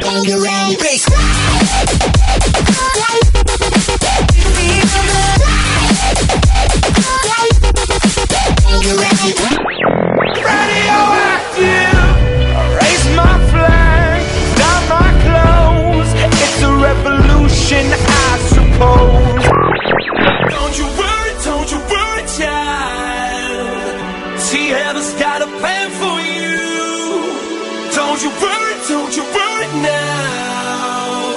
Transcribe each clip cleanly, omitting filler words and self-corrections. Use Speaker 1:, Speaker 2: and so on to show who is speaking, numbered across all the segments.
Speaker 1: Bangarang.
Speaker 2: Radioactive. Raise my flag, down my clothes. It's a revolution, I suppose. Don't you worry, child. See, heaven's got a plan for you. Don't you worry now.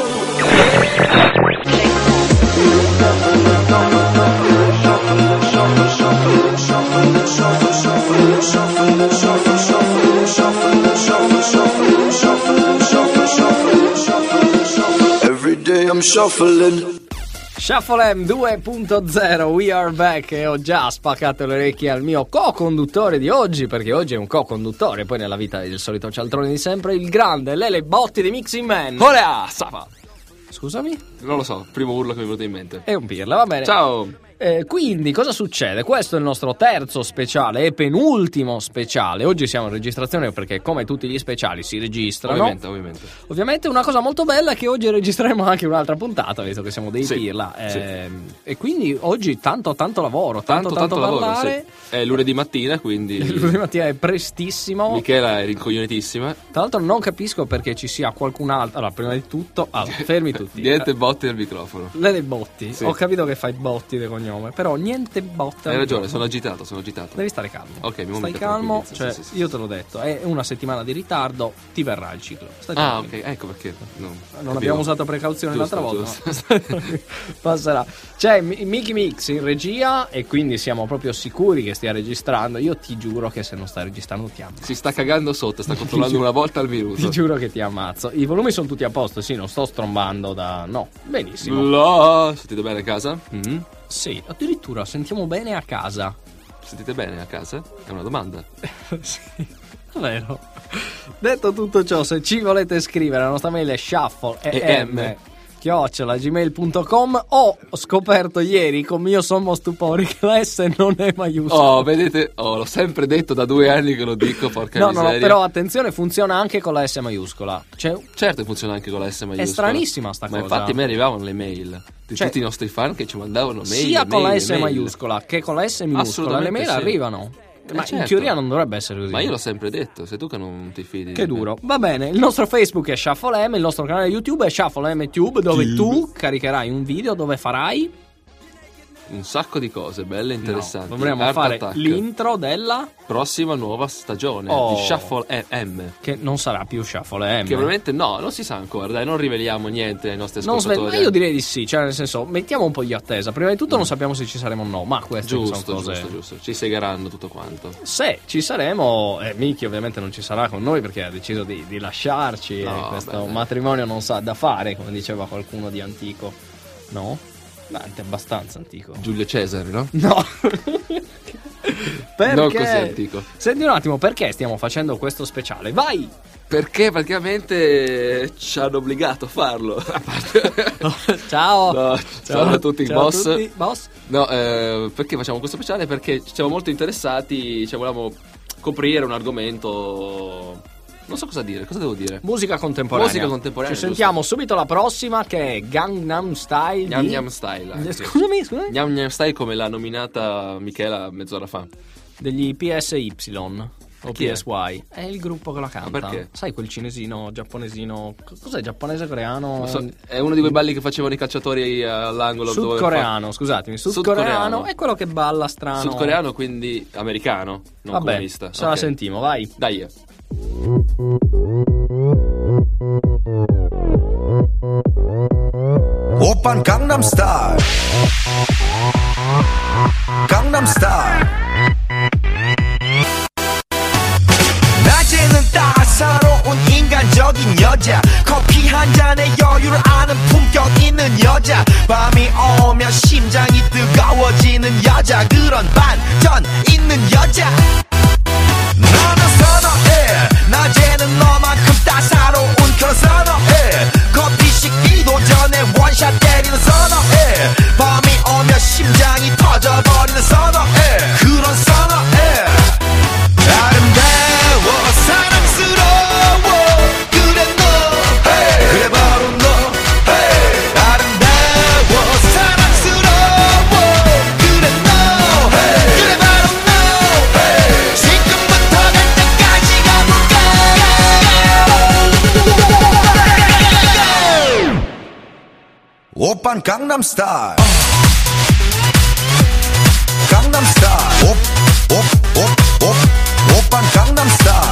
Speaker 3: Every day I'm shuffling.
Speaker 4: Shuffle M 2.0, we are back, e ho già spaccato le orecchie al mio co-conduttore di oggi, perché oggi è un co-conduttore, poi nella vita è il solito cialtrone di sempre, il grande Lele Botti di Mixing Man.
Speaker 5: Olea, Sava.
Speaker 4: Scusami?
Speaker 5: Non lo so, primo urlo che mi è venuto in mente.
Speaker 4: È un pirla, va bene.
Speaker 5: Ciao.
Speaker 4: Quindi cosa succede? Questo è il nostro terzo speciale e penultimo speciale. Oggi siamo in registrazione perché come tutti gli speciali si registrano. Ovviamente una cosa molto bella è che oggi registreremo anche un'altra puntata, visto che siamo dei pirla. E quindi oggi tanto lavoro, tanto parlare.
Speaker 5: Sì. È lunedì mattina, quindi
Speaker 4: lunedì mattina è prestissimo.
Speaker 5: Michela è rincoglionitissima.
Speaker 4: Tra l'altro non capisco perché ci sia qualcun altro. Allora, prima di tutto, fermi tutti.
Speaker 5: Niente botti al microfono.
Speaker 4: Lele Botti,
Speaker 5: sì.
Speaker 4: Ho capito che fai botti di cognome, però niente botte.
Speaker 5: Hai ragione, sono agitato.
Speaker 4: Devi stare calmo.
Speaker 5: Ok,
Speaker 4: stai calmo, cioè
Speaker 5: sì.
Speaker 4: io te l'ho detto, è una settimana di ritardo, ti verrà il ciclo.
Speaker 5: Ok, ecco perché
Speaker 4: non abbiamo usato precauzioni l'altra volta.
Speaker 5: No?
Speaker 4: Passerà. C'è Mickey Mix in regia e quindi siamo proprio sicuri che stia registrando. Io ti giuro che se non sta registrando ti ammazzo.
Speaker 5: Si sta cagando sotto, sta controllando una volta al minuto.
Speaker 4: Ti giuro che ti ammazzo. I volumi sono tutti a posto, sì, non sto strombando no, benissimo.
Speaker 5: Sentite bene a casa? Mm-hmm.
Speaker 4: Sì, addirittura sentiamo bene a casa.
Speaker 5: Sentite bene a casa? È una domanda.
Speaker 4: Sì, vero. Detto tutto ciò, se ci volete scrivere, la nostra mail è shuffle@gmail.com. Ho scoperto ieri con mio sommo stupore che la S non è maiuscola.
Speaker 5: Oh, vedete? L'ho sempre detto da 2 anni che lo dico, porca miseria.
Speaker 4: No, però attenzione, funziona anche con la S maiuscola.
Speaker 5: Certo funziona anche con la S maiuscola.
Speaker 4: È stranissima sta cosa.
Speaker 5: Ma infatti a me arrivavano le mail di tutti i nostri fan che ci mandavano mail.
Speaker 4: Sia con la S maiuscola che con la S minuscola. Le mail arrivano. Ma certo. In teoria non dovrebbe essere così.
Speaker 5: Ma io l'ho sempre detto, sei tu che non ti fidi.
Speaker 4: Che duro. Va bene, il nostro Facebook è Shuffle M, il nostro canale YouTube è Shuffle M Tube, dove tu caricherai un video dove farai
Speaker 5: un sacco di cose belle e interessanti.
Speaker 4: Dovremmo fare l'intro della
Speaker 5: prossima nuova stagione di Shuffle M,
Speaker 4: che non sarà più Shuffle M.
Speaker 5: Che probabilmente non si sa ancora, dai, non riveliamo niente ai nostri ascoltatori.
Speaker 4: Ma io direi di sì, cioè nel senso, mettiamo un po' di attesa. Prima di tutto non sappiamo se ci saremo o no, ma queste sono cose
Speaker 5: giusto. Ci segheranno tutto quanto.
Speaker 4: Se ci saremo, Miki ovviamente non ci sarà con noi perché ha deciso di lasciarci, questo matrimonio non sa da fare, come diceva qualcuno di antico. No? È abbastanza antico.
Speaker 5: Giulio Cesare, no?
Speaker 4: No. Perché?
Speaker 5: Non così antico.
Speaker 4: Senti un attimo, perché stiamo facendo questo speciale? Vai!
Speaker 5: Perché praticamente ci hanno obbligato a farlo.
Speaker 4: Ciao.
Speaker 5: Ciao a tutti, boss.
Speaker 4: A tutti, boss.
Speaker 5: No, perché facciamo questo speciale? Perché siamo molto interessati, volevamo coprire un argomento. Non so cosa dire, cosa devo dire?
Speaker 4: Musica contemporanea. Ci sentiamo subito la prossima, che è Gangnam Style.
Speaker 5: Gangnam Style.
Speaker 4: Scusami.
Speaker 5: Gangnam Style, come l'ha nominata Michela mezz'ora fa.
Speaker 4: Degli PSY o
Speaker 5: Chi
Speaker 4: PSY. È il gruppo che la canta.
Speaker 5: Ma perché?
Speaker 4: Sai quel cinesino, giapponesino. Cos'è, giapponese, coreano?
Speaker 5: È uno di quei balli che facevano i calciatori all'angolo.
Speaker 4: Sudcoreano, scusatemi. Sudcoreano è quello che balla strano.
Speaker 5: Sudcoreano, quindi americano, non comunista.
Speaker 4: Vabbè, se la sentiamo, vai.
Speaker 5: Dai.
Speaker 3: 오빤 강남 스타일 강남 스타일 낮에는 따사로운 인간적인 여자 커피 한 잔에 여유를 아는 품격 있는 여자 밤이 오면 심장이 뜨거워지는 여자 그런 반전 있는 여자 나는 선호해 낮에는 너만큼 따사로운 그런 선호해 커피 식기도 전에 원샷 때리는 선호해 밤이 오면 심장이 터져버리는 선호해 그런 선호해 아름다워 사랑스러워 그래 너 hey. 오빤 강남 스타일 강남 스타일 오빤 강남 스타일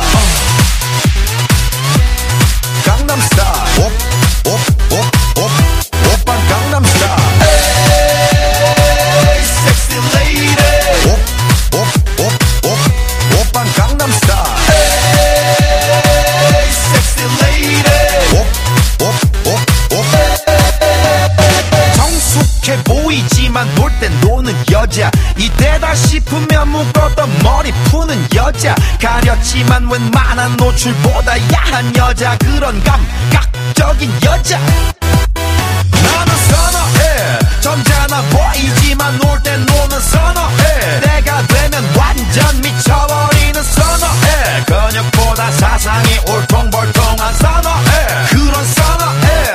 Speaker 3: 강남 스타일 오빤 강남 스타일 Hey sexy lady 오빤 강남 스타일 Hey sexy lady 정숙해 보이지만 놀 땐 노는 여자 이때다 싶으면 묶었던 머리 푸는 여자 가렸지만 웬만한 노출보다 야한 여자 그런 감각적인 여자 나는 선어해 점잖아 보이지만 놀 땐 노는 선어해 내가 되면 완전 미쳐버리는 선어해 근육보다 사상이 울퉁불퉁한 선어해 그런 선어해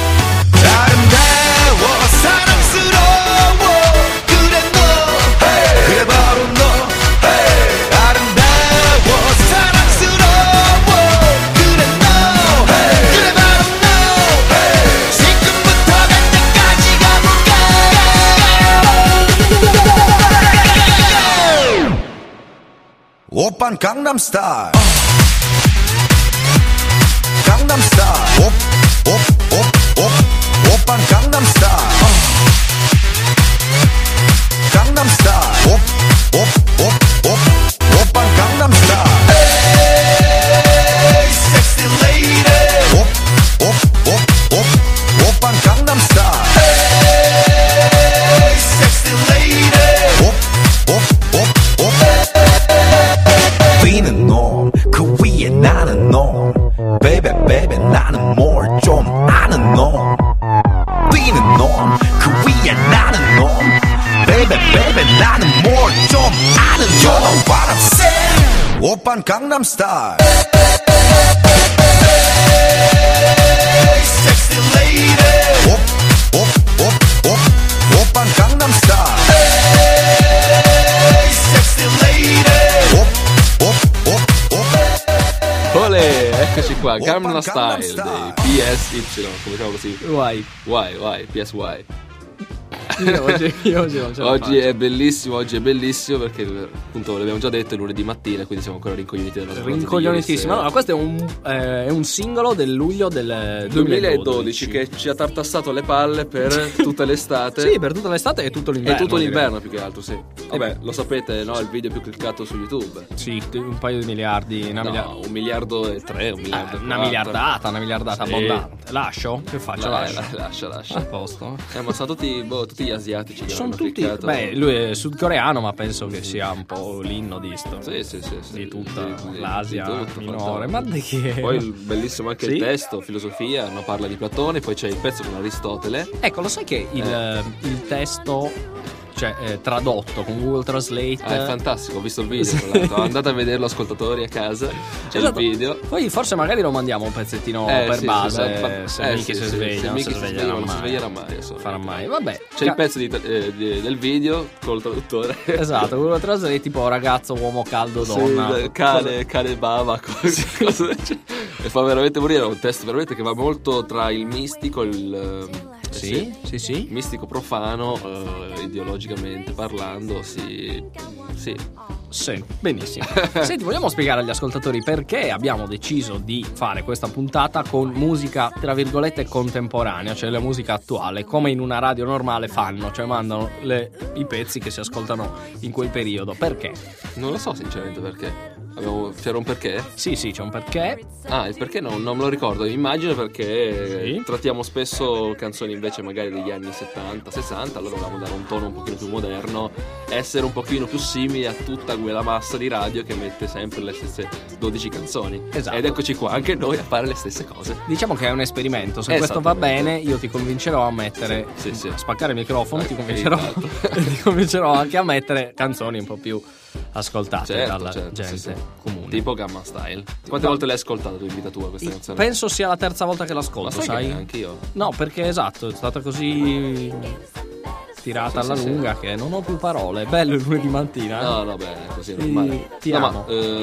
Speaker 3: 아름다워 사랑스러워 그래 너 hey. 그래 바로 너 hey. 아름다워 사랑스러워 그래 너 hey. 그래 바로 너 hey. 지금부터 갈 때까지 가볼까 오빤 강남 스타일 강남 스타일 오빤 강남 스타일 강남 스타일 오빤 강남 스타일 Hey sexy lady 오빤 강남 스타일 Hey sexy lady 뛰는 놈 그 위에 나는 놈 Baby baby 나는 뭘 좀 아는 놈 뛰는 놈 그 위에 나는 놈 Baby baby 나는 뭘 좀 아는 놈 You know what I'm saying 오빤 강남 스타일 Hey sexy lady 오빤 강남 스타일 Hey sexy lady
Speaker 5: Olè, eccoci qua, Gangnam Style dei PSY, come cavolo si
Speaker 4: Why?
Speaker 5: PSY.
Speaker 4: Io oggi non ce la
Speaker 5: Oggi è bellissimo perché appunto l'abbiamo già detto, è lunedì mattina, quindi siamo ancora rincoglioniti dalla giornata.
Speaker 4: Rincoglionitissimo. Allora, questo è un singolo del luglio del 2012
Speaker 5: che ci ha tartassato le palle per tutta l'estate.
Speaker 4: Sì, per tutta l'estate e tutto l'inverno.
Speaker 5: E tutto l'inverno più che altro, sì. Vabbè, lo sapete, no? Il video più cliccato su YouTube.
Speaker 4: Sì, un paio di miliardi.
Speaker 5: 1,3 miliardi, 1,4 miliardi.
Speaker 4: Una miliardata sì. Abbondante. Lascio? Che faccio?
Speaker 5: Lascia.
Speaker 4: A posto.
Speaker 5: Ma sono tutti gli asiatici.
Speaker 4: Sono tutti. Cliccato. Beh, lui è sudcoreano, ma penso che sia un po' l'inno di sto.
Speaker 5: Sì.
Speaker 4: Di tutta l'Asia
Speaker 5: tutto,
Speaker 4: minore. Ma di che?
Speaker 5: Poi bellissimo anche il testo, filosofia, no? Parla di Platone, poi c'è il pezzo con Aristotele.
Speaker 4: Ecco, lo sai che il testo, cioè tradotto con Google Translate,
Speaker 5: è fantastico, ho visto il video. Andate a vederlo, ascoltatori a casa, c'è il video.
Speaker 4: Poi forse magari lo mandiamo un pezzettino per base, se Michi si sveglia, non si
Speaker 5: sveglierà mai,
Speaker 4: farà mai. Vabbè,
Speaker 5: c'è il pezzo del video col traduttore.
Speaker 4: Esatto, Google Translate tipo ragazzo, uomo, caldo, donna,
Speaker 5: cane bava, cose e fa veramente morire. È un testo veramente che va molto tra il mistico e il
Speaker 4: sì.
Speaker 5: mistico profano, ideologicamente parlando, sì,
Speaker 4: benissimo. Senti, vogliamo spiegare agli ascoltatori perché abbiamo deciso di fare questa puntata con musica tra virgolette contemporanea, cioè la musica attuale, come in una radio normale fanno, cioè mandano i pezzi che si ascoltano in quel periodo. Perché?
Speaker 5: Non lo so sinceramente perché. C'era un perché?
Speaker 4: Sì, c'è un perché.
Speaker 5: Ah, il perché non me lo ricordo. Immagino perché trattiamo spesso canzoni invece magari degli anni 70, 60. Allora volevamo dare un tono un pochino più moderno, essere un pochino più simili a tutta quella massa di radio che mette sempre le stesse 12 canzoni.
Speaker 4: Esatto.
Speaker 5: Ed eccoci qua anche noi a fare le stesse cose.
Speaker 4: Diciamo che è un esperimento. Se questo va bene, io ti convincerò a mettere a spaccare il microfono, ti convincerò e ti convincerò anche a mettere canzoni un po' più ascoltate dalla gente comune,
Speaker 5: tipo Gangnam Style. Quante volte l'hai ascoltata tu in vita tua questa canzone?
Speaker 4: Penso sia la terza volta che l'ascolto.
Speaker 5: Ma sai? Anch'io.
Speaker 4: No, perché esatto, è stata così tirata alla lunga che non ho più parole. Bello il lunedì mattina.
Speaker 5: No, bene, così è normale.
Speaker 4: Ti amo.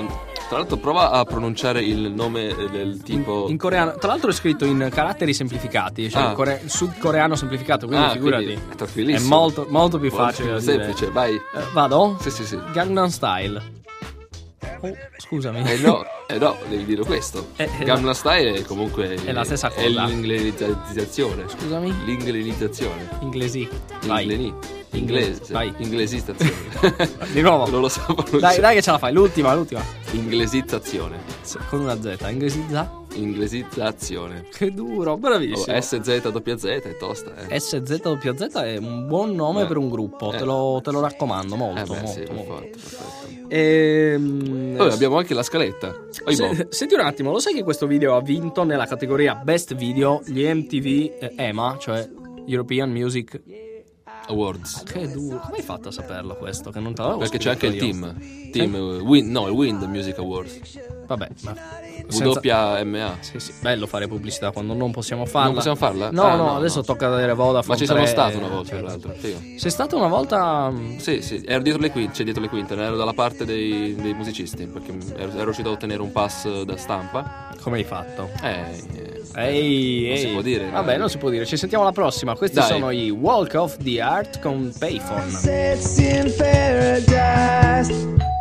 Speaker 5: Tra l'altro prova a pronunciare il nome del tipo
Speaker 4: in coreano. Tra l'altro è scritto in caratteri semplificati, cioè il sudcoreano semplificato, quindi figurati.
Speaker 5: Quindi è
Speaker 4: È
Speaker 5: tranquillissimo.
Speaker 4: molto, molto più facile da dire.
Speaker 5: semplice, vai.
Speaker 4: Vado?
Speaker 5: Sì.
Speaker 4: Gangnam Style. Oh, scusami.
Speaker 5: No, devi dire questo. Gangnam Style è comunque
Speaker 4: è la stessa cosa.
Speaker 5: È l'ingleizzazione.
Speaker 4: Scusami.
Speaker 5: L'ingleizzazione.
Speaker 4: Inglesi. Vai.
Speaker 5: Inglese.
Speaker 4: Vai.
Speaker 5: Inglesizzazione.
Speaker 4: Di nuovo.
Speaker 5: Non lo so pronunciare.
Speaker 4: Dai che ce la fai. L'ultima.
Speaker 5: Inglesizzazione.
Speaker 4: Con una Z.
Speaker 5: Inglesizzazione.
Speaker 4: Che duro, bravissimo.
Speaker 5: SZWZ è tosta,
Speaker 4: SZWZ è un buon nome per un gruppo. Te lo raccomando molto.
Speaker 5: Sì,
Speaker 4: molto.
Speaker 5: perfetto.
Speaker 4: Poi
Speaker 5: abbiamo anche la scaletta.
Speaker 4: Senti un attimo, lo sai che questo video ha vinto nella categoria Best Video gli MTV EMA, cioè European Music
Speaker 5: Awards.
Speaker 4: Che duro. Come hai fatto a saperlo questo? Che non te l'avevo
Speaker 5: Perché c'è anche il
Speaker 4: io.
Speaker 5: team il Wind Music Awards.
Speaker 4: Vabbè, ma
Speaker 5: WMA.
Speaker 4: Sì, bello fare pubblicità quando non possiamo farla.
Speaker 5: Non possiamo farla?
Speaker 4: No, adesso tocca vedere Vodafone.
Speaker 5: Ma ci sono
Speaker 4: 3,
Speaker 5: stato una volta, tra l'altro.
Speaker 4: Sei stato una volta?
Speaker 5: Sì, ero dietro le quinte, c'è dietro le quinte, ero dalla parte dei musicisti, perché ero riuscito a ottenere un pass da stampa.
Speaker 4: Come hai fatto?
Speaker 5: Non si può dire.
Speaker 4: Vabbè, non si può dire. Ci sentiamo alla prossima. Questi sono i Walk of the Art con Payphone.
Speaker 2: Sits in paradise.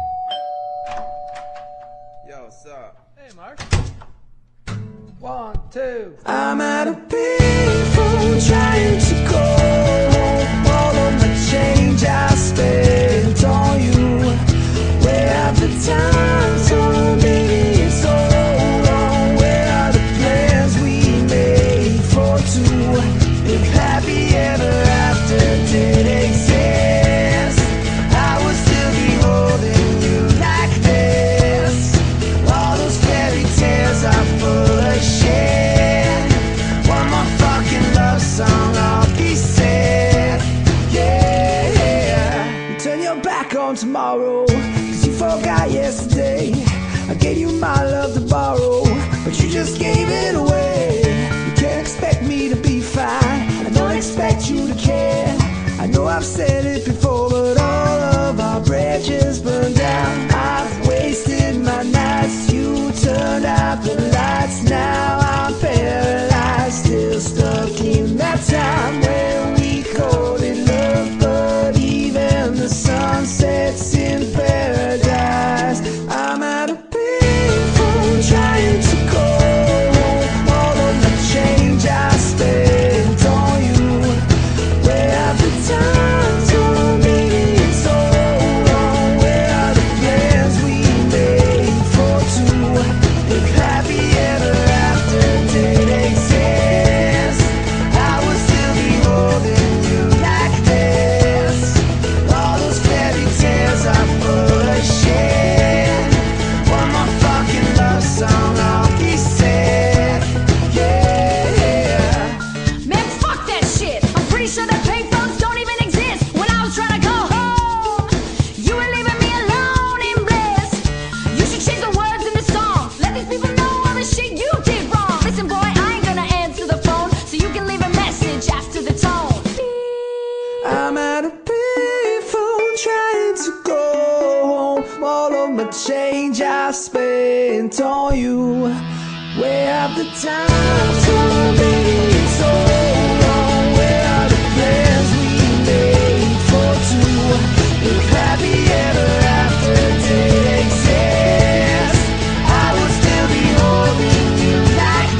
Speaker 1: Yo, what's up?
Speaker 2: Hey, Mark. 1, 2. I'm at a payphone trying to go home. All of my change I spent on you. Where have the times gone, baby? It's so long. Where are the plans we made for two? If happy ever after did exist, I would still be holding you like this. All those fairy tales are full of shit. One more fucking love song, I'll be sad. Yeah, you turn your back on tomorrow, 'cause you forgot yesterday. I gave you my love to borrow, but you just gave it away. You can't expect me to be fine, I don't expect you to care. I know I've said it before, but all of our bridges burned down. I've wasted my nights, you turned out the lights. Now I'm paralyzed, still stuck in that time when we called it love. But even the sun sets in paradise. I'm at a payphone trying to go home. All of my change I spent on you. Where have the times gone, baby? It's so long. Where are the plans we made for two? If happy ever after did exist, I would still be holding you like this. All those fairy tales are full of shit. One more fucking love song, I'll be sad. Yeah.
Speaker 6: Man, fuck that shit. I'm pretty sure that payphones don't even exist. When I was trying to go home, you were leaving me alone in bliss. You should change the words in the song. Let these people know all the shit you did wrong. Listen, boy, I ain't gonna answer the phone, so you can leave a message after the tone.
Speaker 2: I'm at a payphone trying to go home. All of my change I spent on you. Where have the times gone, baby? It's so long. Where are the plans we made for two? If happy ever after did exist, I would still be holding you like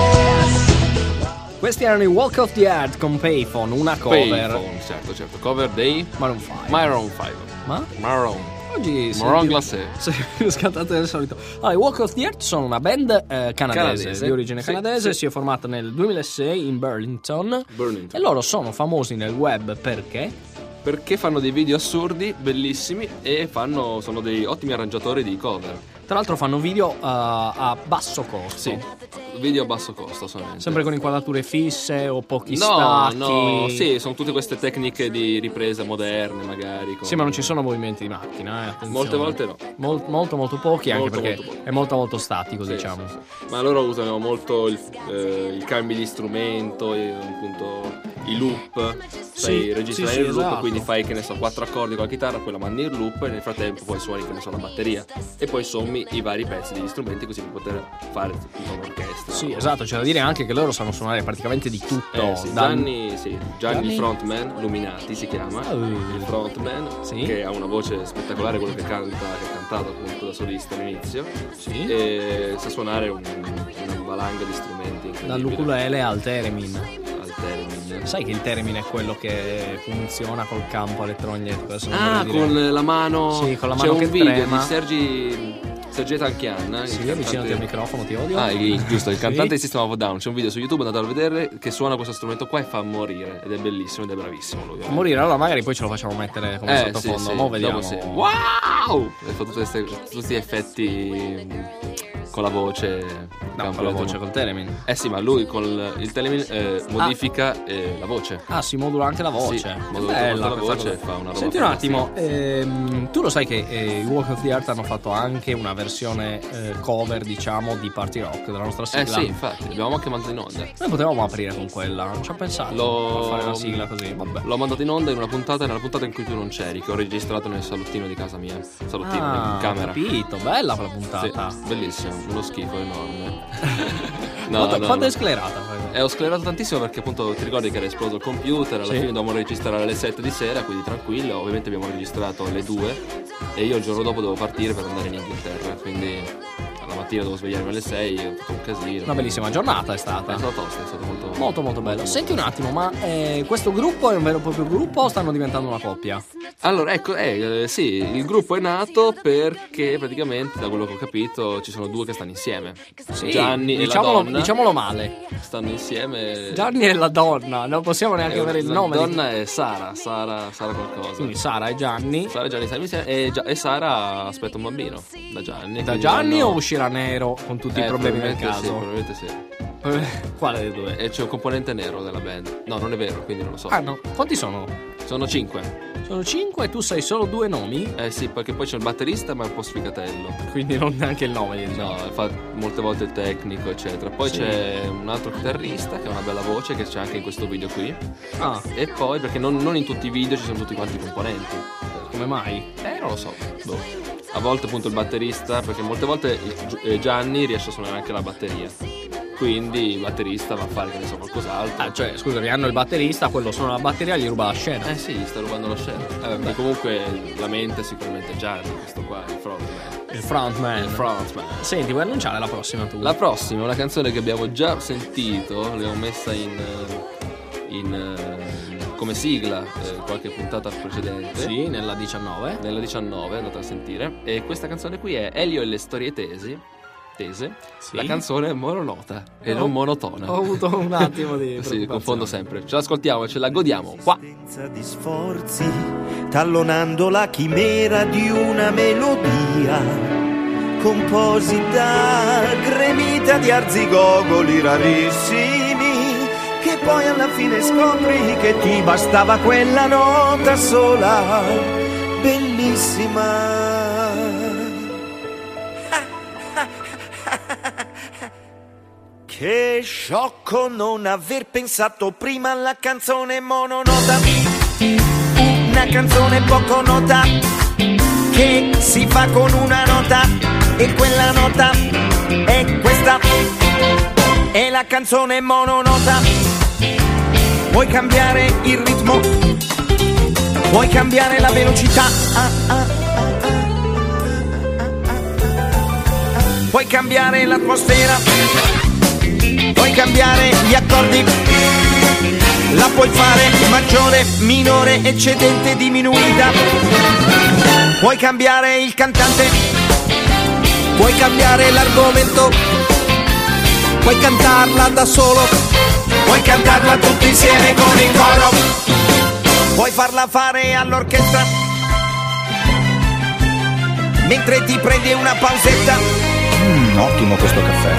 Speaker 2: this.
Speaker 4: Questi erano i Walk of the Art con Payphone, una cover.
Speaker 5: Payphone, certo, cover dei
Speaker 4: Maroon 5.
Speaker 5: Maroon 5.
Speaker 4: Ma?
Speaker 5: Maroon.
Speaker 4: Oggi
Speaker 5: Marron Glacé.
Speaker 4: Sì, scantate del solito. Allora, i Walk of the Earth sono una band canadese, di origine canadese, si è formata nel 2006 in Burlington. E loro sono famosi nel web perché
Speaker 5: fanno dei video assurdi, bellissimi, e sono dei ottimi arrangiatori di cover.
Speaker 4: tra l'altro fanno video a basso costo.
Speaker 5: Sì, video a basso costo solamente.
Speaker 4: Sempre con inquadrature fisse o pochi stacchi.
Speaker 5: No, sì, sono tutte queste tecniche di ripresa moderne magari.
Speaker 4: Sì, ma non ci sono movimenti di macchina,
Speaker 5: Molte volte no.
Speaker 4: Molto pochi, anche perché
Speaker 5: molto pochi.
Speaker 4: è molto statico,
Speaker 5: Sì,
Speaker 4: diciamo.
Speaker 5: sì. Ma loro usano molto i cambi di strumento, appunto i loop. registri in loop,
Speaker 4: esatto.
Speaker 5: quindi fai, che ne so, 4 accordi con la chitarra, poi la mandi in loop e nel frattempo poi suoni, che ne so, la batteria e poi sommi i vari pezzi degli strumenti così per poter fare tutta un'orchestra.
Speaker 4: Sì, esatto, c'è da dire anche che loro sanno suonare praticamente di tutto.
Speaker 5: Sì,
Speaker 4: Gianni
Speaker 5: Gianni il frontman, Luminati si chiama, il frontman,
Speaker 4: sì,
Speaker 5: che ha una voce spettacolare, quello che ha cantato appunto da solista all'inizio,
Speaker 4: sì,
Speaker 5: e sa suonare una valanga di strumenti incredibile.
Speaker 4: dall'ukulele al theremin.
Speaker 5: Al theremin.
Speaker 4: Sai che il theremin è quello che funziona col campo elettronico? Adesso non
Speaker 5: Ah,
Speaker 4: vorrei dire.
Speaker 5: con la mano.
Speaker 4: Sì, con la
Speaker 5: c'è
Speaker 4: mano
Speaker 5: un
Speaker 4: che
Speaker 5: video
Speaker 4: trema.
Speaker 5: di Sergei Tankian.
Speaker 4: Sì, avvicinati al microfono, ti odio.
Speaker 5: Giusto, il
Speaker 4: Sì.
Speaker 5: cantante di System of a Down. C'è un video su YouTube, andate a vedere, che suona questo strumento qua e fa morire. Ed è bellissimo ed è bravissimo lui.
Speaker 4: A morire, allora magari poi ce lo facciamo mettere come sottofondo.
Speaker 5: Sì,
Speaker 4: Mo' vediamo.
Speaker 5: dopo sì. Wow! E fa tutti questi effetti con la voce.
Speaker 4: No, con la voce, col theremin.
Speaker 5: Sì, ma lui con il telemin modifica la voce.
Speaker 4: Ah, si modula anche la voce.
Speaker 5: Sì, modula
Speaker 4: Bella
Speaker 5: la
Speaker 4: questa
Speaker 5: voce
Speaker 4: cosa.
Speaker 5: e fa una roba.
Speaker 4: Senti un attimo, tu lo sai che i Walk of the Earth hanno fatto anche una versione cover, diciamo, di Party Rock della nostra sigla?
Speaker 5: Sì, infatti, l'abbiamo anche mandato in onda.
Speaker 4: Noi potevamo aprire con quella, non ci ho pensato a fare una sigla così, vabbè.
Speaker 5: L'ho mandato in onda in una puntata, nella puntata in cui tu non c'eri, che ho registrato nel salottino di casa mia. Salottino, in camera.
Speaker 4: Ho capito, bella quella puntata.
Speaker 5: Sì, bellissima, uno schifo enorme.
Speaker 4: Quanto è sclerata?
Speaker 5: Ho sclerato tantissimo perché appunto ti ricordi che era esploso il computer, alla fine dovevamo registrare alle 7 di sera, quindi tranquillo, ovviamente abbiamo registrato alle 2 e io il giorno dopo dovevo partire per andare in Inghilterra, quindi la mattina dovevo svegliarmi alle 6, ho fatto un casino.
Speaker 4: Una bellissima giornata è stata.
Speaker 5: È stato tosta, è stato
Speaker 4: molto bello. Senti un attimo, ma questo gruppo è un vero e proprio gruppo o stanno diventando una coppia?
Speaker 5: Allora, ecco, sì, il gruppo è nato perché praticamente, da quello che ho capito, ci sono due che stanno insieme.
Speaker 4: Sì,
Speaker 5: Gianni e la donna
Speaker 4: diciamolo male.
Speaker 5: stanno insieme.
Speaker 4: Gianni e la donna, non possiamo neanche avere il nome.
Speaker 5: La donna è Sara qualcosa.
Speaker 4: Quindi Sara e Gianni.
Speaker 5: Sara e Gianni stanno insieme e Sara aspetta un bambino da Gianni.
Speaker 4: Da
Speaker 5: quindi
Speaker 4: Gianni
Speaker 5: vanno-
Speaker 4: o uscirà nero con tutti i problemi del
Speaker 5: probabilmente
Speaker 4: caso?
Speaker 5: Sì, probabilmente sì.
Speaker 4: Quale dei due?
Speaker 5: E c'è un componente nero della band. No, non è vero, quindi non lo so.
Speaker 4: Ah no, quanti sono?
Speaker 5: Sono 5.
Speaker 4: Sono 5 e tu sai solo 2 nomi?
Speaker 5: Sì, perché poi c'è il batterista, ma è un po' sfigatello.
Speaker 4: Quindi non neanche il nome, diciamo.
Speaker 5: No, fa molte volte il tecnico, eccetera. Poi
Speaker 4: Sì.
Speaker 5: c'è un altro chitarrista che ha una bella voce, che c'è anche in questo video qui.
Speaker 4: Ah,
Speaker 5: E poi, perché non in tutti i video ci sono tutti quanti i componenti.
Speaker 4: come mai?
Speaker 5: Non lo so. A volte appunto il batterista, perché molte volte Gianni riesce a suonare anche la batteria. Quindi il batterista va a fare, che ne so, qualcos'altro.
Speaker 4: Ah, cioè, scusami, hanno il batterista, quello suona la batteria e gli ruba la scena.
Speaker 5: Sì, gli sta rubando la scena. E comunque la mente è sicuramente Gianni, questo qua, il frontman.
Speaker 4: Il frontman. Senti, vuoi annunciare la prossima tu?
Speaker 5: La prossima è una canzone che abbiamo già sentito, l'abbiamo messa come sigla qualche puntata precedente.
Speaker 4: Sì, nella 19.
Speaker 5: Nella 19, andate a sentire. E questa canzone qui è Elio e le storie tese.
Speaker 4: Sì.
Speaker 5: La canzone è mononota e non monotona.
Speaker 4: Ho avuto un attimo di
Speaker 5: Sì, confondo sempre. Ce l'ascoltiamo e ce la godiamo qua.
Speaker 1: Senza di sforzi, tallonando la chimera di una melodia composita, gremita di arzigogoli rarissimi, che poi alla fine scopri che ti bastava quella nota sola, bellissima. Che sciocco non aver pensato prima alla canzone mononota, una canzone poco nota che si fa con una nota e quella nota è questa, è la canzone mononota. Puoi cambiare il ritmo, puoi cambiare la velocità, puoi cambiare l'atmosfera, puoi cambiare gli accordi, la puoi fare maggiore, minore, eccedente, diminuita, puoi cambiare il cantante, puoi cambiare l'argomento, puoi cantarla da solo, puoi cantarla tutti insieme con il coro, puoi farla fare all'orchestra mentre ti prendi una pausetta.
Speaker 7: Ottimo questo caffè.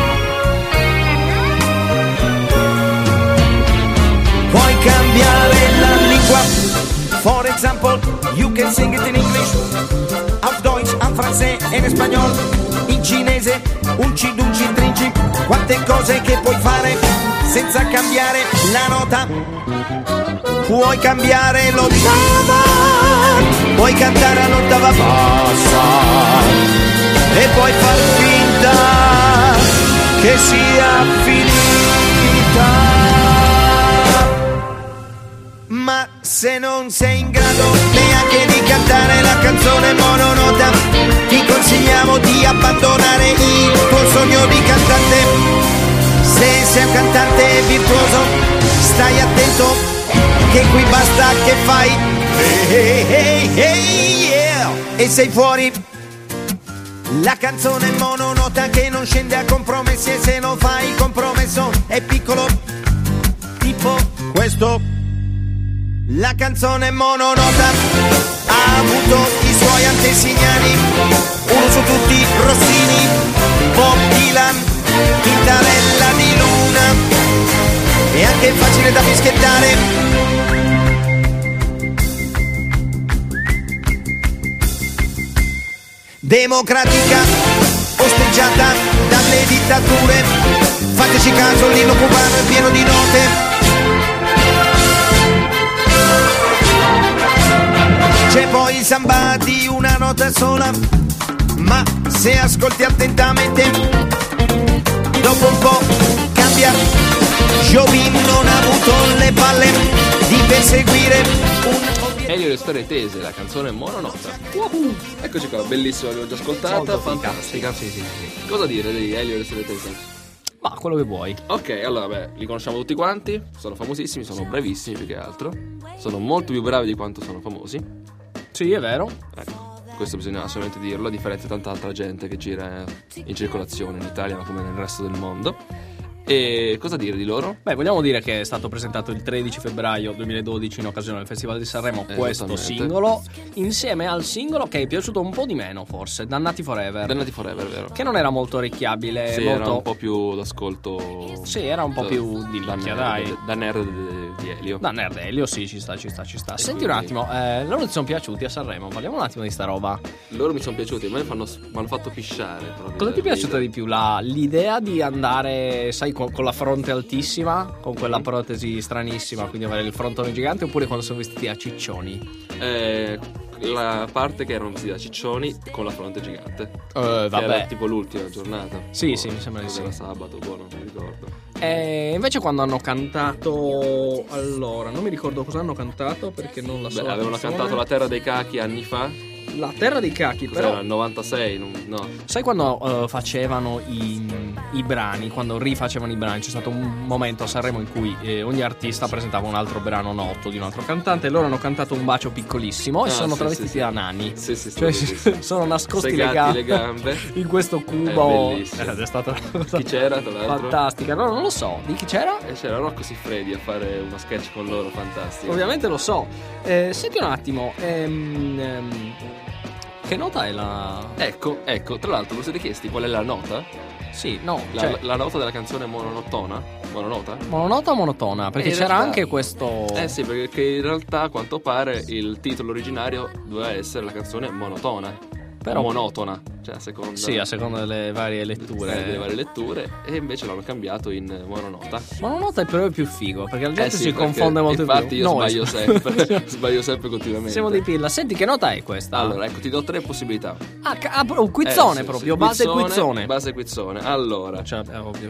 Speaker 1: Puoi cambiare la lingua. For example, you can sing it in English, auf Deutsch, en francese e in spagnolo, in cinese, unci, dunci, trinci. Quante cose che puoi fare senza cambiare la nota. puoi cambiare l'ottava, puoi cantare all'ottava bassa e puoi far finta che sia finita. Ma se non sei in grado neanche di cantare la canzone mononota, ti consigliamo di abbandonare il tuo sogno di cantante. Se sei un cantante virtuoso, stai attento che qui basta che fai yeah, e sei fuori. La canzone mononota che non scende a compromessi, e se non fai compromesso è piccolo, tipo questo. La canzone mononota ha avuto i suoi antesignani, uno su tutti Rossini, Bob Dylan, Tintarella di Luna, e anche facile da fischiettare. Democratica, osteggiata dalle dittature, fateci caso, l'inno cubano è pieno di note. C'è poi il samba di una nota sola, ma se ascolti attentamente, dopo un po' cambia. Jobim non ha avuto le palle di perseguire un...
Speaker 5: Elio e le storie tese, la canzone mononota. Eccoci qua, bellissima, l'avevo già ascoltata,
Speaker 4: Molto
Speaker 5: fantastica.
Speaker 4: sì.
Speaker 5: Cosa dire di Elio e le storie tese?
Speaker 4: Ma quello che vuoi.
Speaker 5: Ok, allora beh, li conosciamo tutti quanti, sono famosissimi, sono bravissimi più che altro. Sono molto più bravi di quanto sono famosi.
Speaker 4: Sì, è vero.
Speaker 5: Ecco, questo bisogna assolutamente dirlo, a differenza di tanta altra gente che gira in circolazione in Italia ma come nel resto del mondo. E cosa dire di loro?
Speaker 4: Beh, vogliamo dire che è stato presentato il 13 febbraio 2012 in occasione del Festival di Sanremo questo singolo, insieme al singolo che è piaciuto un po' di meno forse, Dannati Forever.
Speaker 5: Dannati Forever, vero?
Speaker 4: Che non era molto orecchiabile.
Speaker 5: Sì,
Speaker 4: molto...
Speaker 5: era un po' più d'ascolto.
Speaker 4: Sì, era un po' più di nicchia, dai.
Speaker 5: Da nerd di Elio.
Speaker 4: Da nerd Elio, sì, ci sta. Senti un attimo, loro ti sono piaciuti a Sanremo? Parliamo un attimo di sta roba.
Speaker 5: Loro mi sono piaciuti, a me mi hanno fatto pisciare proprio.
Speaker 4: Cosa ti è piaciuta di più? L'idea di andare, sai, con la fronte altissima, con quella protesi stranissima, quindi avere il frontone gigante, oppure quando sono vestiti a ciccioni?
Speaker 5: La parte che erano vestiti da ciccioni con la fronte gigante.
Speaker 4: Vabbè.
Speaker 5: Era tipo l'ultima giornata.
Speaker 4: Sì, mi sembra di sì.
Speaker 5: Era sabato, non mi ricordo.
Speaker 4: Invece quando hanno cantato, allora, non mi ricordo cosa hanno cantato perché non la so.
Speaker 5: Beh, avevano cantato La Terra dei Cachi anni fa.
Speaker 4: La Terra dei Cachi, però
Speaker 5: era il 96, no.
Speaker 4: Sai quando facevano i brani, quando rifacevano i brani, c'è stato un momento a Sanremo in cui ogni artista presentava un altro brano noto di un altro cantante, e loro hanno cantato Un bacio piccolissimo e sono travestiti da nani.
Speaker 5: Sì,
Speaker 4: cioè sono nascosti le gambe in questo cubo. Ed è stata
Speaker 5: chi c'era tra l'altro?
Speaker 4: Fantastica. No, non lo so. Di chi c'era?
Speaker 5: C'era Rocco Siffredi a fare uno sketch con loro, fantastico.
Speaker 4: Ovviamente lo so. Senti un attimo, che nota è la...
Speaker 5: Ecco, tra l'altro vi siete chiesti qual è la nota?
Speaker 4: Sì, no,
Speaker 5: la nota della canzone mononota?
Speaker 4: Mononota o monotona? Perché c'era realtà, anche questo...
Speaker 5: sì, perché in realtà a quanto pare il titolo originario doveva essere la canzone monotona. Però monotona, cioè a seconda...
Speaker 4: Sì, a seconda delle varie letture.
Speaker 5: Delle varie letture, e invece l'hanno cambiato in mononota.
Speaker 4: Mononota è però più figo, perché la gente si confonde molto più.
Speaker 5: Infatti io sbaglio sempre continuamente.
Speaker 4: Siamo di pilla. Senti, che nota è questa?
Speaker 5: Allora, ecco, ti do 3 possibilità.
Speaker 4: Un quizzone proprio, base quizzone.
Speaker 5: Base quizzone. Allora,
Speaker 4: cioè, è ovvio.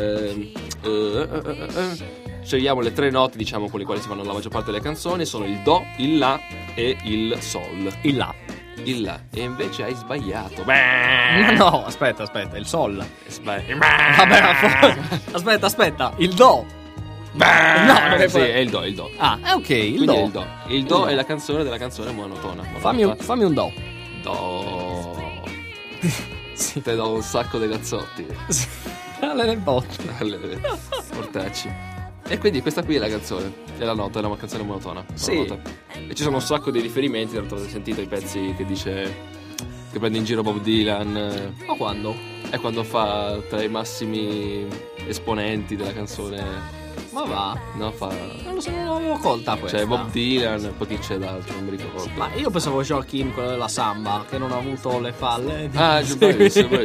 Speaker 5: Scegliamo le 3 note, diciamo, con le quali si fanno la maggior parte delle canzoni. Sono il Do, il La e il Sol.
Speaker 4: Il La.
Speaker 5: Il La. E invece hai sbagliato.
Speaker 4: Ma no, aspetta, il Sol. Vabbè, aspetta, il Do. No,
Speaker 5: sì, è il Do.
Speaker 4: Ah, è ok, il
Speaker 5: Do.
Speaker 4: Do.
Speaker 5: È il Do. Il Do è la canzone della canzone monotona.
Speaker 4: Fammi un Do.
Speaker 5: Do. Sì. Te do un sacco di cazzotti.
Speaker 4: Alle botte.
Speaker 5: Portacci. E quindi questa qui è la canzone. È la nota, è una canzone monotona.
Speaker 4: Sì.
Speaker 5: E ci sono un sacco di riferimenti. Avete sentito i pezzi che dice che prende in giro Bob Dylan.
Speaker 4: Ma quando?
Speaker 5: È quando fa tra i massimi esponenti della canzone.
Speaker 4: Ma va?
Speaker 5: No, fa.
Speaker 4: Non l'avevo colta questa.
Speaker 5: C'è Bob Dylan, poi chi c'è d'altro, non mi ricordo.
Speaker 4: Ma io pensavo Joaquin, quello della samba, che non ha avuto le palle.
Speaker 5: Bravissimo.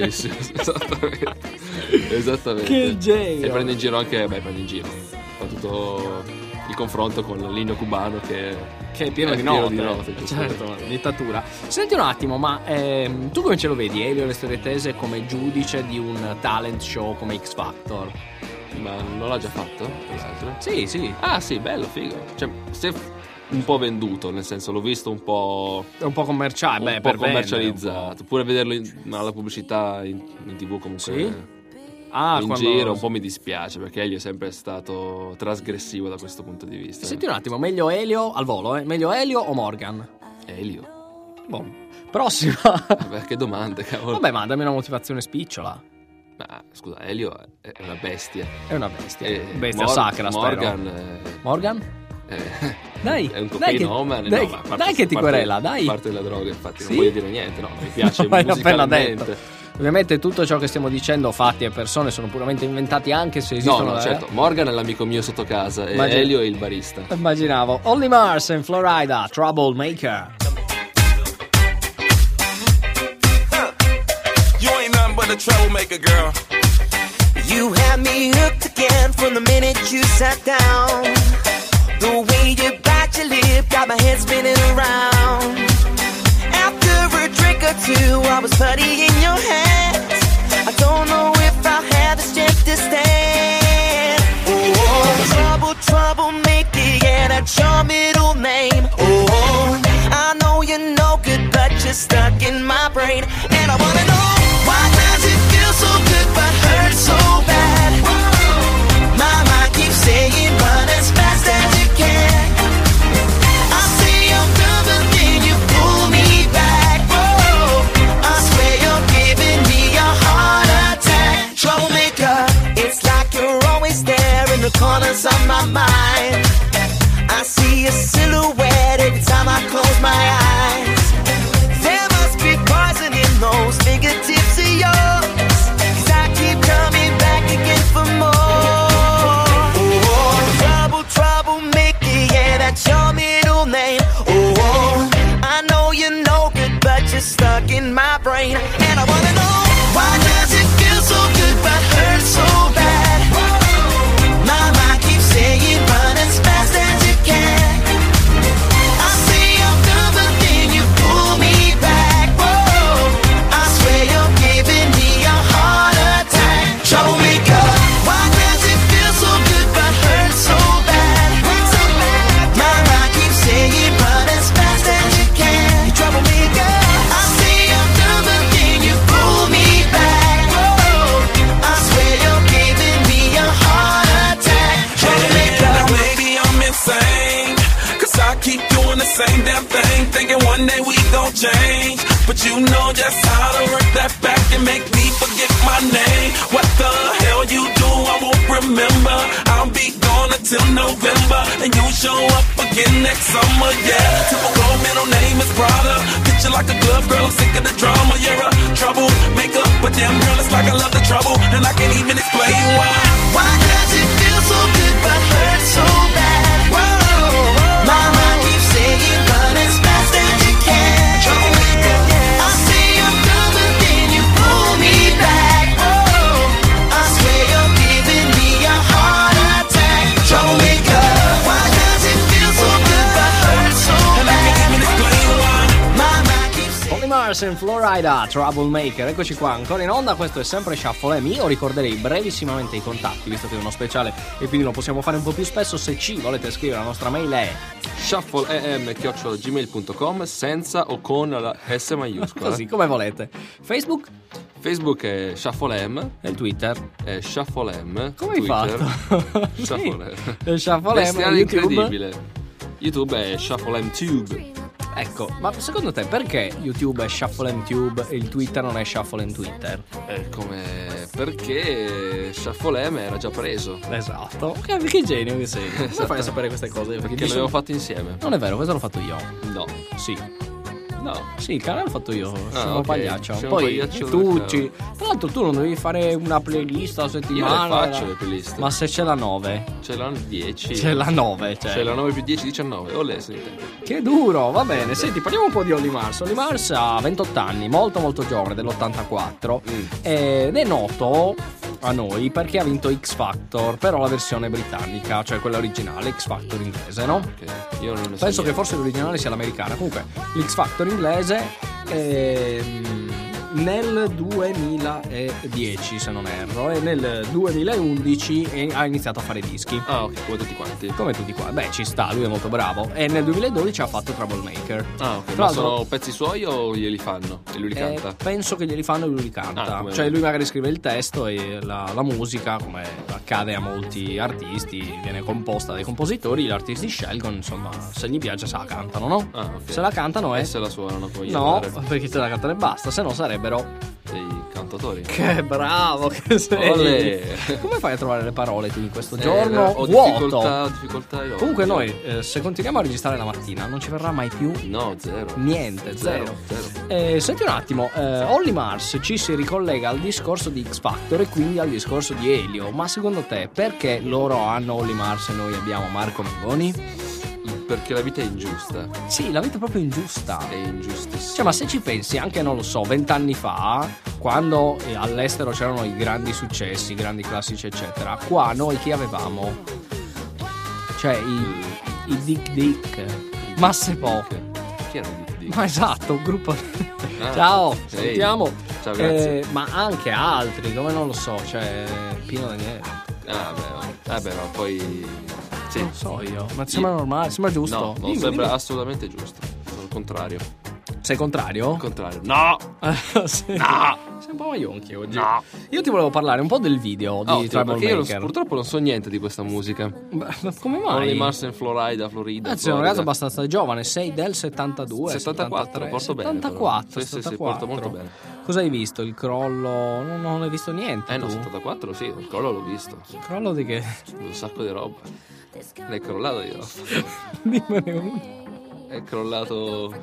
Speaker 5: Esattamente.
Speaker 4: Che genio.
Speaker 5: E prende in giro anche, prende in giro. Fa tutto il confronto con l'inno cubano che
Speaker 4: è pieno di note. Certo, dittatura. Senti un attimo, ma tu come ce lo vedi, Elio e le storie tese, come giudice di un talent show come X Factor?
Speaker 5: Ma non l'ha già fatto, tra l'altro?
Speaker 4: Sì.
Speaker 5: Ah sì, bello, figo. Cioè, se un po' venduto, nel senso, l'ho visto un po'...
Speaker 4: È un po' commerciale,
Speaker 5: un po' commercializzato. Pure vederlo alla pubblicità in TV comunque...
Speaker 4: Sì?
Speaker 5: In giro un po' mi dispiace, perché Elio è sempre stato trasgressivo da questo punto di vista.
Speaker 4: Senti un attimo, meglio Elio al volo, meglio Elio o Morgan?
Speaker 5: Elio.
Speaker 4: Boh. Prossima.
Speaker 5: Vabbè, che domande, cavolo.
Speaker 4: Vabbè, ma dammi una motivazione spicciola.
Speaker 5: Ma scusa, Elio è una bestia.
Speaker 4: È una bestia. Bestia sacra,
Speaker 5: Morgan,
Speaker 4: spero. Morgan? Dai,
Speaker 5: è un cocainomane.
Speaker 4: Dai che ti querela, dai.
Speaker 5: A parte la droga, infatti,
Speaker 4: sì?
Speaker 5: Non voglio dire niente, no, mi piace
Speaker 4: l'hai
Speaker 5: musicalmente.
Speaker 4: appena detto. Ovviamente tutto ciò che stiamo dicendo, fatti e persone, sono puramente inventati, anche se esistono.
Speaker 5: No, certo. Morgan è l'amico mio sotto casa e Elio è il barista.
Speaker 4: Immaginavo. Only Mars in Florida, Troublemaker.
Speaker 8: You ain't nothing but a troublemaker, girl.
Speaker 1: You had me hooked again from the minute you sat down. The way you bite your lip got my head spinning around. After a drink or two, I was putty in your hands. I don't know if I'll have the strength to stand. Oh, troublemaker, yeah, that's your middle name. Oh, I know you're no good, but you're stuck in my brain. And I wanna know, why does it feel so good but hurt so bad? My mind keeps saying run as fast as you can. I say I'm done, but then you pull me back. Whoa, I swear you're giving me a heart attack. Troublemaker, it's like you're always there in the corners of my mind. I see a silhouette every time I close my eyes. There must be poison in those fingertips of yours, 'cause I keep coming back again for more. Oh, troublemaker, yeah, that's your middle name. Oh, I know you're no good, but you're stuck in my brain. And I wanna know, why does it feel so good but hurt so bad? My mind keeps saying run as fast as you can. I say I'm done, but then you pull me back. Whoa, I swear you're giving me a heart attack. Troublemaker, why does it feel so good but hurt so bad? My mind keeps saying run as fast as you can. You troublemaker, I say I'm done, but then you pull me back. Whoa, I swear you're giving me a heart attack. Troublemaker.
Speaker 8: Now maybe I'm insane, 'cause I keep doing the same damn thing, thinking one day we gon' change. But you know just how to work that back and make me forget my name. What the hell you do, I won't remember. I'll be gone until November, and you show up again next summer, yeah. Typical middle name is Prada. Picture like a glove, girl, I'm sick of the drama. You're a troublemaker, but damn girl, it's like I love the trouble, and I can't even explain why.
Speaker 1: Why does it feel so good but hurt so bad? Whoa, my mind keeps saying run as fast as you can. I say I'm done, but then you pull me back. Whoa, I swear you're giving me a heart attack. Troublemaker, why does it feel so good but hurt so
Speaker 8: And I can't even explain why.
Speaker 1: bad? My mind keeps saying
Speaker 4: Only Mars in Florida, Troublemaker. Eccoci qua ancora in onda, questo è sempre Shuffle M. Io ricorderei brevissimamente i contatti, visto che è uno speciale e quindi lo possiamo fare un po' più spesso. Se ci volete scrivere, la nostra mail è
Speaker 5: shuffleem@gmail.com, senza o con la S maiuscola.
Speaker 4: così come volete. Facebook
Speaker 5: Facebook è ShuffleM
Speaker 4: e il Twitter.
Speaker 5: è ShuffleM.
Speaker 4: Come hai
Speaker 5: Twitter,
Speaker 4: fatto?
Speaker 5: ShuffleM.
Speaker 4: Sì, Shuffle M,
Speaker 5: Bestiale
Speaker 4: YouTube.
Speaker 5: incredibile. YouTube è ShuffleMTube.
Speaker 4: Ecco, ma secondo te perché YouTube è Shuffle Tube e il Twitter non è Shuffle Twitter?
Speaker 5: Perché ShuffleM era già preso.
Speaker 4: Esatto. Che genio che sei. Come fai a sapere queste cose?
Speaker 5: Perché l'avevo fatto insieme.
Speaker 4: Non è vero, questo l'ho fatto io.
Speaker 5: No.
Speaker 4: Sì.
Speaker 5: No.
Speaker 4: Sì, il canale l'ho fatto io. Sono
Speaker 5: ok.
Speaker 4: pagliaccio.
Speaker 5: Siamo
Speaker 4: Poi
Speaker 5: pagliaccio
Speaker 4: tu
Speaker 5: del
Speaker 4: ci... Tra l'altro tu non devi fare una playlist a
Speaker 5: Io
Speaker 4: settimana.
Speaker 5: le faccio le playlist.
Speaker 4: Ma se c'è la 9.
Speaker 5: C'è la 10.
Speaker 4: C'è la 9, cioè.
Speaker 5: C'è la 9 più 10, 19. Olè, senti.
Speaker 4: Che duro, va bene. Senti, parliamo un po' di Only Mars. Only Mars ha 28 anni, molto molto giovane, dell'84. Ed è noto a noi perché ha vinto X Factor, però la versione britannica, cioè quella originale, X Factor inglese, no?
Speaker 5: Ok, io non ne so
Speaker 4: Penso che
Speaker 5: niente.
Speaker 4: forse l'originale sia l'americana. Comunque, l'X Factor inglese nel 2010, se non erro, e nel 2011 ha iniziato a fare dischi.
Speaker 5: Ah, ok, come tutti quanti.
Speaker 4: Come tutti qua, beh, ci sta, lui è molto bravo. E nel 2012 ha fatto Troublemaker.
Speaker 5: Ah, ok.
Speaker 4: Tra
Speaker 5: Ma
Speaker 4: l'altro,
Speaker 5: sono pezzi suoi o glieli fanno? E lui li canta?
Speaker 4: penso che glieli fanno e lui li canta.
Speaker 5: Ah, come-
Speaker 4: Cioè lui magari scrive il testo e la musica, come accade a molti artisti, viene composta dai compositori, gli artisti scelgono, insomma, se gli piace se la cantano, no?
Speaker 5: Ah, ok.
Speaker 4: Se la cantano
Speaker 5: E se la suonano poi
Speaker 4: No, perché se la cantano e basta, se no sarebbero...
Speaker 5: dei cantatori.
Speaker 4: Che bravo che sei!
Speaker 5: Olè.
Speaker 4: Come fai a trovare le parole tu in questo giorno
Speaker 5: Ho
Speaker 4: vuoto?
Speaker 5: difficoltà io.
Speaker 4: Comunque noi, se continuiamo a registrare la mattina, non ci verrà mai più
Speaker 5: No, zero.
Speaker 4: niente, zero.
Speaker 5: Zero.
Speaker 4: Senti un attimo, Olly Mars ci si ricollega al discorso di X Factor e quindi al discorso di Elio. Ma secondo te perché loro hanno Olly Mars e noi abbiamo Marco Mengoni?
Speaker 5: Perché la vita è ingiusta.
Speaker 4: Sì, la vita è proprio ingiusta.
Speaker 5: È ingiustissima.
Speaker 4: Cioè, ma se ci pensi, anche non lo so, 20 anni fa, quando all'estero c'erano i grandi successi, i grandi classici, eccetera, qua noi chi avevamo? Cioè, i Dick Dick, Masse Po.
Speaker 5: Chi era Dick Dick?
Speaker 4: Ma esatto, un gruppo.
Speaker 5: Ah,
Speaker 4: Ciao,
Speaker 5: sì.
Speaker 4: sentiamo.
Speaker 5: Ciao, grazie.
Speaker 4: Ma anche altri, come non lo so, cioè Pino Daniele.
Speaker 5: Ah, beh, ma poi. Sì.
Speaker 4: Non so io, ma ti sembra normale, sembra giusto?
Speaker 5: No, non
Speaker 4: Dimmi,
Speaker 5: sembra
Speaker 4: dimmi.
Speaker 5: assolutamente giusto. Sono il contrario.
Speaker 4: Sei contrario?
Speaker 5: Il contrario. No!
Speaker 4: Sì.
Speaker 5: No!
Speaker 4: Sei un po' maionchi oggi.
Speaker 5: No!
Speaker 4: Io ti volevo parlare un po' del video di
Speaker 5: Ottimo, perché io
Speaker 4: Troublemaker.
Speaker 5: purtroppo non so niente di questa musica.
Speaker 4: Ma come mai?
Speaker 5: Olly Mars in Florida.
Speaker 4: Anzi, è un ragazzo abbastanza giovane, sei del 72,
Speaker 5: 74,
Speaker 4: 73,
Speaker 5: porto bene.
Speaker 4: 74,
Speaker 5: Sì,
Speaker 4: 74.
Speaker 5: porto molto bene.
Speaker 4: Cosa hai visto? Il crollo? Non hai visto niente
Speaker 5: No,
Speaker 4: tu?
Speaker 5: 74 sì, il crollo l'ho visto.
Speaker 4: Il crollo di che?
Speaker 5: Un sacco di roba. È crollato di roba.
Speaker 4: Dimmene uno.
Speaker 5: È crollato.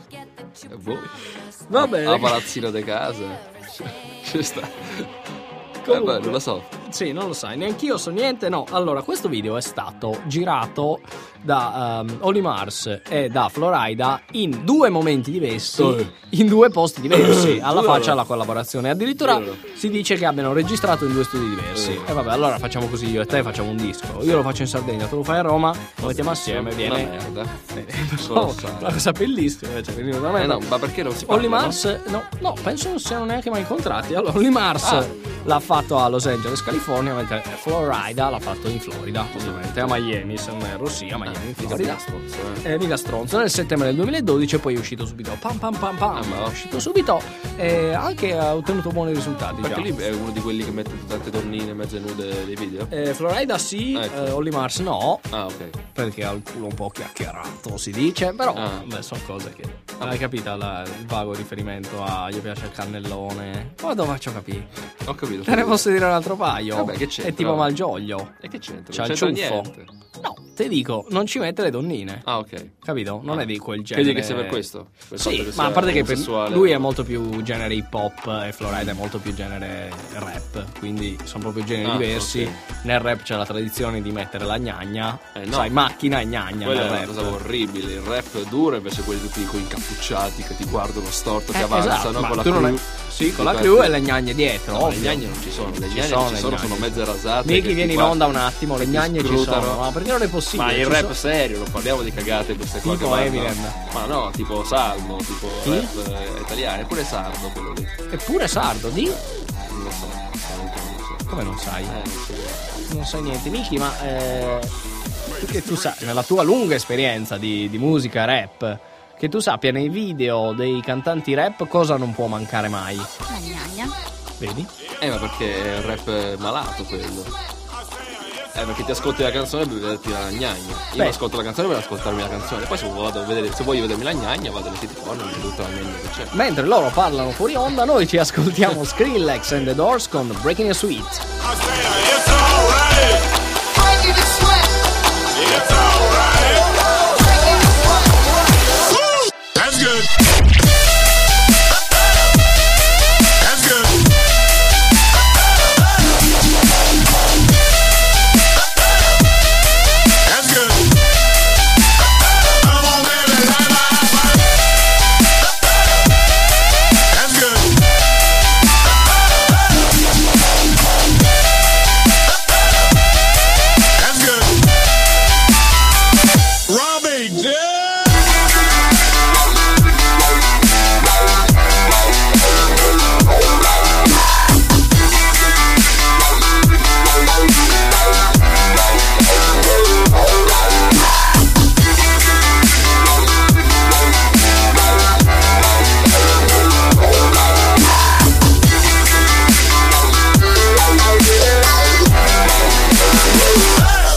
Speaker 4: Va bene.
Speaker 5: La palazzina di casa. Ci sta.
Speaker 4: Comunque.
Speaker 5: Non lo so.
Speaker 4: Sì, non lo sai, neanch'io so niente. No, allora, questo video è stato girato da Olly Mars e da Florida in due momenti diversi, in due posti diversi, alla faccia alla collaborazione. Addirittura si dice che abbiano registrato in due studi diversi. E vabbè, allora facciamo così, io e te facciamo un disco. Io lo faccio in Sardegna, tu lo fai a Roma, lo mettiamo assieme, viene.
Speaker 5: Una merda.
Speaker 4: No, la cosa bellissima invece, venire da me.
Speaker 5: No, ma perché non si parla?
Speaker 4: Olly Mars, no, penso non siano neanche mai incontrati. Allora, Olly Mars l'ha fatto a Los Angeles, California, mentre Florida l'ha fatto in Florida, ovviamente, a Miami, se non erro, sì, a Miami, in Florida. Mica stronzo, nel settembre del 2012 e poi è uscito subito. Pam pam pam pam.
Speaker 5: ma
Speaker 4: È uscito subito e anche ha ottenuto buoni risultati.
Speaker 5: Perché
Speaker 4: già.
Speaker 5: lì è uno di quelli che mette tante donnine mezze nude nei video?
Speaker 4: Florida sì,
Speaker 5: Ecco.
Speaker 4: Olly Mars no,
Speaker 5: Ah, ok.
Speaker 4: perché ha il culo un po' chiacchierato, si dice, però beh, sono cose che hai capito il vago riferimento a gli piace il cannellone. Ma dove faccio capire?
Speaker 5: Ho capito.
Speaker 4: Te ne posso dire un altro paio?
Speaker 5: Vabbè, che c'entra?
Speaker 4: È tipo Malgioglio.
Speaker 5: E che c'entra?
Speaker 4: C'ha
Speaker 5: Non
Speaker 4: il
Speaker 5: c'entra
Speaker 4: ciuffo.
Speaker 5: niente.
Speaker 4: No, te dico, non ci mette le donnine.
Speaker 5: Ah, ok.
Speaker 4: Capito? Non è di quel genere.
Speaker 5: Credi che sia per questo? Per il fatto
Speaker 4: Sì,
Speaker 5: che
Speaker 4: ma a
Speaker 5: sia
Speaker 4: parte che per
Speaker 5: omosessuale?
Speaker 4: lui è molto più genere hip hop e Florida è molto più genere rap, quindi sono proprio generi diversi.
Speaker 5: ok.
Speaker 4: Nel rap c'è la tradizione di mettere la gnagna,
Speaker 5: no.
Speaker 4: sai, macchina e gnagna
Speaker 5: Quella
Speaker 4: nel
Speaker 5: è una
Speaker 4: rap.
Speaker 5: cosa orribile. Il rap è duro, invece quelli tutti con incappucciati che ti guardano storto, che avanzano
Speaker 4: esatto, ma
Speaker 5: con la
Speaker 4: tu non
Speaker 5: crew.
Speaker 4: è- Sì, con la crew e le gnagne dietro.
Speaker 5: No, le
Speaker 4: ovvio.
Speaker 5: gnagne non ci sono. Le
Speaker 4: Ci
Speaker 5: gnagne
Speaker 4: sono
Speaker 5: non
Speaker 4: le
Speaker 5: ci sono,
Speaker 4: gnagne.
Speaker 5: sono mezze rasate.
Speaker 4: Michi
Speaker 5: che
Speaker 4: vieni
Speaker 5: ti
Speaker 4: in onda un attimo, le
Speaker 5: ti
Speaker 4: gnagne ci
Speaker 5: scrutano.
Speaker 4: sono. Ma perché non è possibile?
Speaker 5: Ma il
Speaker 4: Ci
Speaker 5: rap
Speaker 4: sono-
Speaker 5: serio, non parliamo di cagate queste qua.
Speaker 4: Tipo
Speaker 5: che vanno-
Speaker 4: Eminem.
Speaker 5: Ma no, tipo Salmo, tipo
Speaker 4: Chi?
Speaker 5: rap italiano, eppure sardo quello lì.
Speaker 4: Eppure sardo, di?
Speaker 5: Non lo so, veramente non lo so.
Speaker 4: Come non sai?
Speaker 5: Non so.
Speaker 4: Non sai niente, Miki, ma che tu sai, nella tua lunga esperienza di musica rap, che tu sappia nei video dei cantanti rap cosa non può mancare mai.
Speaker 9: La gnagna.
Speaker 4: Vedi?
Speaker 5: Ma perché è un rap malato quello. Perché ti ascolti la canzone per vederti la gnagna. Io
Speaker 4: Beh.
Speaker 5: ascolto la canzone per ascoltarmi la canzone. Poi se voglio vedermi la gnagna vado alle city porno e vedo tutta la gnagna che c'è.
Speaker 4: Mentre loro parlano fuori onda, noi ci ascoltiamo Skrillex and the Doors con Breaking a Sweat.
Speaker 8: It's alright.
Speaker 9: Breaking a sweat.
Speaker 8: It's alright. That's good. That's good. That's good. Come on, baby, light my fire. That's good.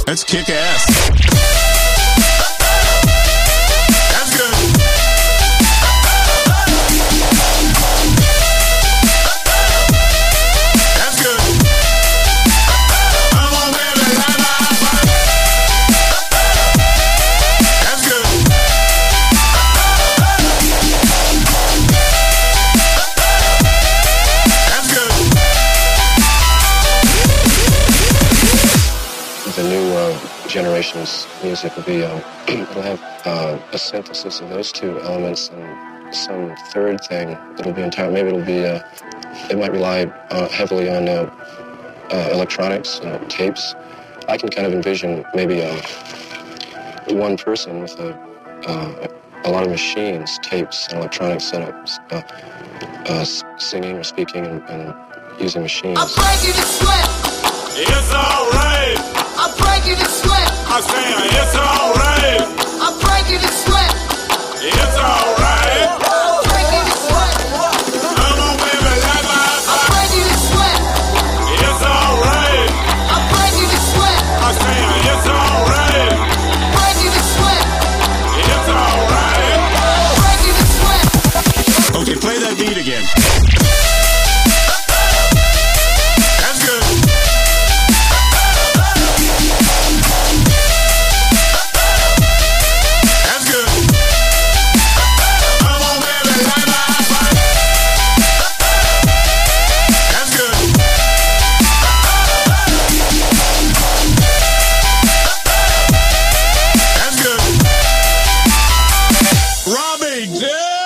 Speaker 8: Let's kick ass. That's good. That's good. Come on, baby, la la. That's good. That's good.
Speaker 10: The new generation's music will be it'll have a synthesis of those two elements and some third thing that'll be entire. Maybe it'll be it might rely heavily on electronics, tapes. I can kind of envision maybe one person with a lot of machines, tapes, and electronic setups, singing or speaking and using machines.
Speaker 9: I'm breaking the sweat.
Speaker 8: It's alright.
Speaker 9: I'm breaking the sweat.
Speaker 8: I'm saying it's alright.
Speaker 9: I'm breaking the sweat.
Speaker 8: It's alright.
Speaker 9: I'm breaking the sweat.
Speaker 8: Come on, baby, la la.
Speaker 9: I'm breaking the sweat.
Speaker 8: It's alright.
Speaker 9: I'm breaking the sweat.
Speaker 8: I'm saying it's alright.
Speaker 9: Breaking the sweat.
Speaker 8: It's alright.
Speaker 9: Breaking the sweat.
Speaker 8: Okay, play that beat again. That's good. That's good. Come on, baby, la la. That's good. That's good. Robbie J.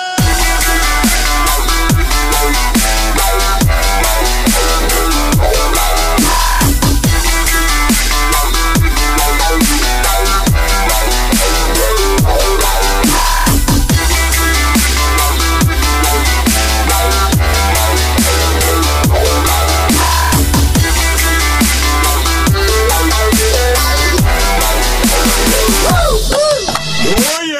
Speaker 8: Oh yeah.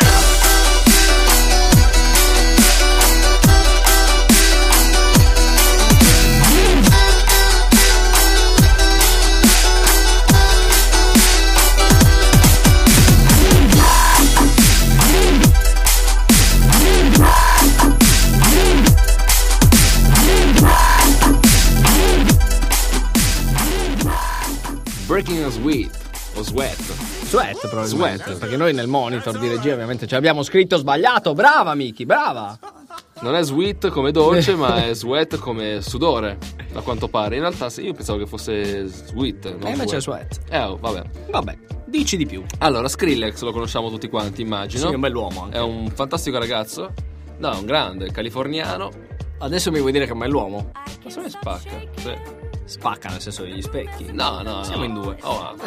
Speaker 5: Breaking a Sweat o Sweat.
Speaker 4: Sweat probabilmente,
Speaker 5: Sweat.
Speaker 4: perché noi nel monitor di regia ovviamente ci abbiamo scritto sbagliato. Brava Miki, brava.
Speaker 5: Non è sweet come dolce, ma è sweat come sudore, a quanto pare. In realtà sì, io pensavo che fosse sweet. Non
Speaker 4: E invece è
Speaker 5: sweat.
Speaker 4: sweat.
Speaker 5: Vabbè.
Speaker 4: Vabbè, dici di più.
Speaker 5: Allora, Skrillex lo conosciamo tutti quanti, immagino.
Speaker 4: Sì, è un bell'uomo anche.
Speaker 5: È un fantastico ragazzo. No, è un grande, californiano.
Speaker 4: Adesso mi vuoi dire che è un bell'uomo?
Speaker 5: Ma se ne spacca. Sì.
Speaker 4: Spacca nel senso degli specchi.
Speaker 5: No.
Speaker 4: Siamo in due.
Speaker 5: Oh, ha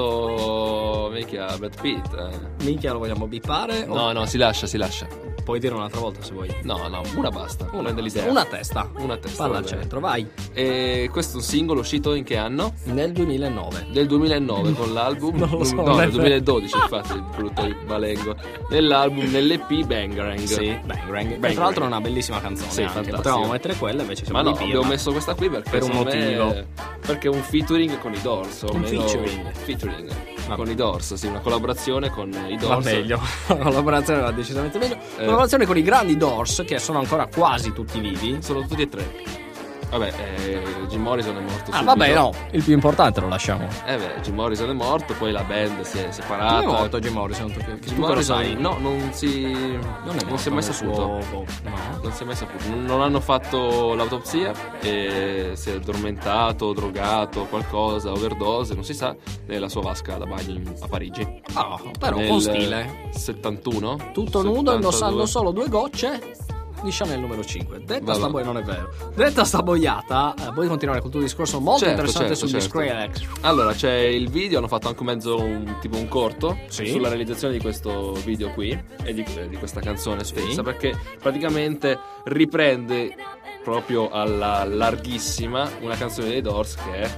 Speaker 5: parlato mica Brad Pitt.
Speaker 4: Minchia, lo vogliamo bippare?
Speaker 5: No, si lascia.
Speaker 4: Puoi dire un'altra volta se vuoi.
Speaker 5: No, una basta. Prende l'idea.
Speaker 4: Una testa.
Speaker 5: Una testa.
Speaker 4: Palla al
Speaker 5: va bene.
Speaker 4: centro, vai.
Speaker 5: E questo è un singolo uscito in che anno?
Speaker 4: Nel 2009.
Speaker 5: Del 2009 con l'album.
Speaker 4: Non lo so,
Speaker 5: No,
Speaker 4: non è
Speaker 5: nel 2012, infatti, il brutto balengo. Nell'album, nell'EP Bangarang.
Speaker 4: Sì, Bangarang.
Speaker 5: Bang
Speaker 4: Tra l'altro è
Speaker 5: Rang.
Speaker 4: una bellissima canzone.
Speaker 5: Sì,
Speaker 4: anche.
Speaker 5: fantastico.
Speaker 4: Potevamo mettere quella, invece siamo
Speaker 5: Ma no,
Speaker 4: di
Speaker 5: abbiamo messo questa qui perché
Speaker 4: per un
Speaker 5: secondo me-
Speaker 4: motivo.
Speaker 5: perché è un featuring con i Doors. O
Speaker 4: Un
Speaker 5: meno-
Speaker 4: featuring?
Speaker 5: Featuring.
Speaker 4: Vabbè.
Speaker 5: Con i Doors, sì, una collaborazione con i
Speaker 4: Va
Speaker 5: Doors.
Speaker 4: meglio. La collaborazione va decisamente meglio. Collaborazione con i grandi Doors, che sono ancora quasi tutti vivi.
Speaker 5: Sono tutti e tre. Vabbè, Jim Morrison è morto
Speaker 4: Ah,
Speaker 5: subito.
Speaker 4: vabbè, no, il più importante lo lasciamo.
Speaker 5: Jim Morrison è morto, poi la band si è separata.
Speaker 4: Come è morto Jim Morrison? Che
Speaker 5: Jim
Speaker 4: tu cosa
Speaker 5: Morrison,
Speaker 4: sai?
Speaker 5: no, non si è mai saputo.
Speaker 4: No.
Speaker 5: Non si è mai saputo. Non hanno fatto l'autopsia e si è addormentato, drogato, qualcosa, overdose, non si sa, nella sua vasca da bagno a Parigi.
Speaker 4: Ah, però
Speaker 5: Nel
Speaker 4: con stile.
Speaker 5: 71.
Speaker 4: Tutto nudo,
Speaker 5: 72.
Speaker 4: indossando solo 2 gocce di Chanel numero 5. Detta
Speaker 5: Vabbè.
Speaker 4: sta non è vero. Detta sta boiata, puoi continuare col tuo discorso molto
Speaker 5: Certo,
Speaker 4: interessante
Speaker 5: certo,
Speaker 4: sugli
Speaker 5: certo.
Speaker 4: Skrillex.
Speaker 5: Allora, c'è il video, hanno fatto anche tipo un corto
Speaker 4: Sì.
Speaker 5: sulla realizzazione di questo video qui e di questa canzone stessa, perché praticamente riprende proprio alla larghissima una canzone dei Doors che è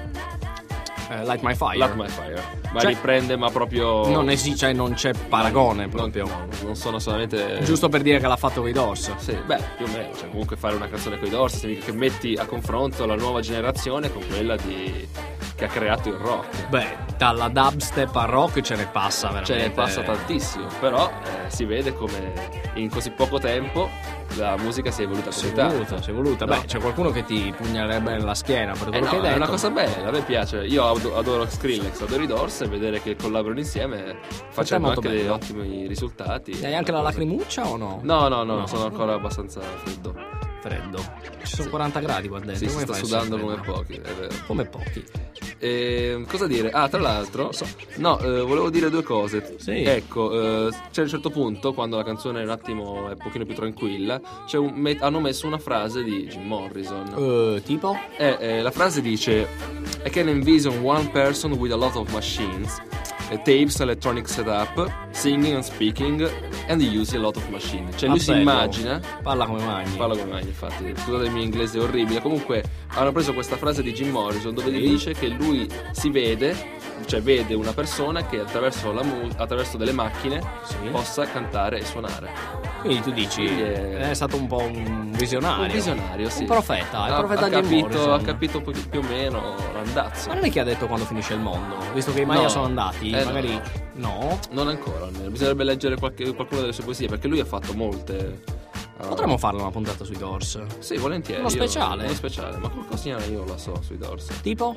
Speaker 4: Light My Fire.
Speaker 5: Light My Fire. Ma
Speaker 4: Cioè,
Speaker 5: riprende, ma proprio
Speaker 4: Non esiste, non c'è paragone proprio.
Speaker 5: non sono solamente
Speaker 4: Giusto per dire che l'ha fatto con i Doors.
Speaker 5: Sì, beh, più o meno, cioè comunque fare una canzone con i Doors significa che metti a confronto la nuova generazione con quella che ha creato il rock.
Speaker 4: Beh, dalla dubstep al rock ce ne passa veramente.
Speaker 5: Ce ne passa tantissimo, però si vede come in così poco tempo la musica si è evoluta così tanto.
Speaker 4: Si è evoluta.
Speaker 5: No.
Speaker 4: Beh, c'è qualcuno che ti pugnerebbe nella schiena per quello che hai
Speaker 5: no,
Speaker 4: detto.
Speaker 5: è una cosa bella, a me piace. Io adoro Skrillex, adoro i Doors, e vedere che collaborano insieme facendo
Speaker 4: molto
Speaker 5: anche degli
Speaker 4: bello.
Speaker 5: ottimi risultati.
Speaker 4: Hai anche la lacrimuccia o no?
Speaker 5: No, sono ancora abbastanza freddo.
Speaker 4: Ci sono 40 gradi qua dentro.
Speaker 5: Sì, si
Speaker 4: come
Speaker 5: sta
Speaker 4: fai a
Speaker 5: sudando
Speaker 4: essere
Speaker 5: come
Speaker 4: freddo?
Speaker 5: pochi, è vero.
Speaker 4: Come pochi.
Speaker 5: Cosa dire? Ah, tra l'altro, volevo dire due cose.
Speaker 4: Sì.
Speaker 5: Ecco, c'è a un certo punto, quando la canzone un attimo è un pochino più tranquilla, hanno messo una frase di Jim Morrison.
Speaker 4: Tipo?
Speaker 5: La frase dice: I can envision one person with a lot of machines, tapes, electronic setup, singing and speaking, and using a lot of machine. Cioè lui si
Speaker 4: bello.
Speaker 5: immagina.
Speaker 4: Parla come Magni.
Speaker 5: Infatti. Scusate il mio inglese è orribile. Comunque hanno preso questa frase di Jim Morrison dove dice che lui si vede, cioè vede una persona che attraverso delle macchine possa cantare e suonare.
Speaker 4: Quindi tu dici è stato un po' un visionario.
Speaker 5: Un visionario, sì.
Speaker 4: Un profeta, il profeta
Speaker 5: ha
Speaker 4: Jim
Speaker 5: capito,
Speaker 4: Morrison.
Speaker 5: ha capito più o meno l'andazzo.
Speaker 4: Ma non è che ha detto quando finisce il mondo? Visto che i Maya sono andati, magari no.
Speaker 5: Non ancora almeno. Bisognerebbe leggere qualcuna delle sue poesie, perché lui ha fatto molte.
Speaker 4: Potremmo farla una puntata sui Doors.
Speaker 5: Sì, volentieri.
Speaker 4: Uno speciale,
Speaker 5: ma qualcosina io la so sui Doors.
Speaker 4: Tipo?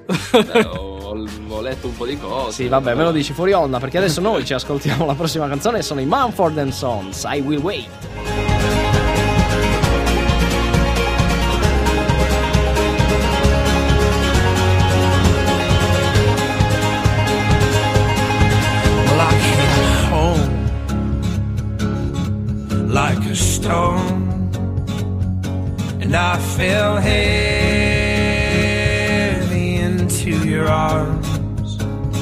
Speaker 5: Ho letto un po' di cose.
Speaker 4: Sì, vabbè, me lo dici fuori onda, perché adesso noi ci ascoltiamo la prossima canzone. Sono i Mumford & Sons, I Will Wait.
Speaker 2: Like a stone, and I fell heavy into your arms.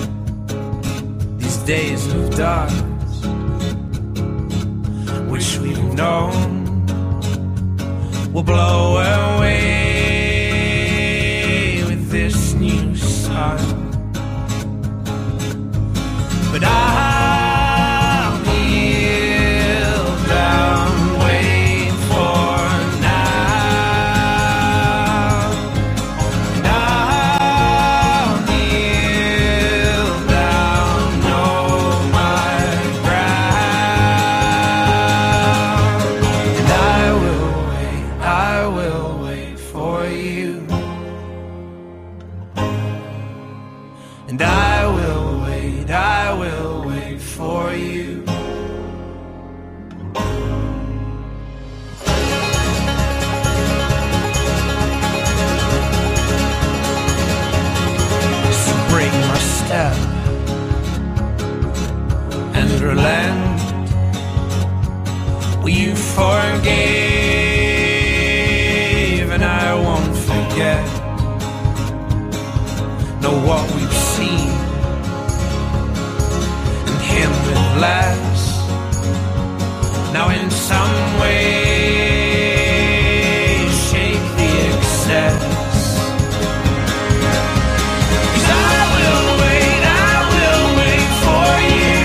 Speaker 2: These days of dust, which we've known, will blow away with this new sun. But I'll kneel down, wait for now. And I'll kneel down, know my ground. And I will wait for you. And I will wait for you. So break my step and relent. Well, you forgave and I won't forget. Know what we've seen and him with less. Now in some way shape the excess. 'Cause I will wait for you.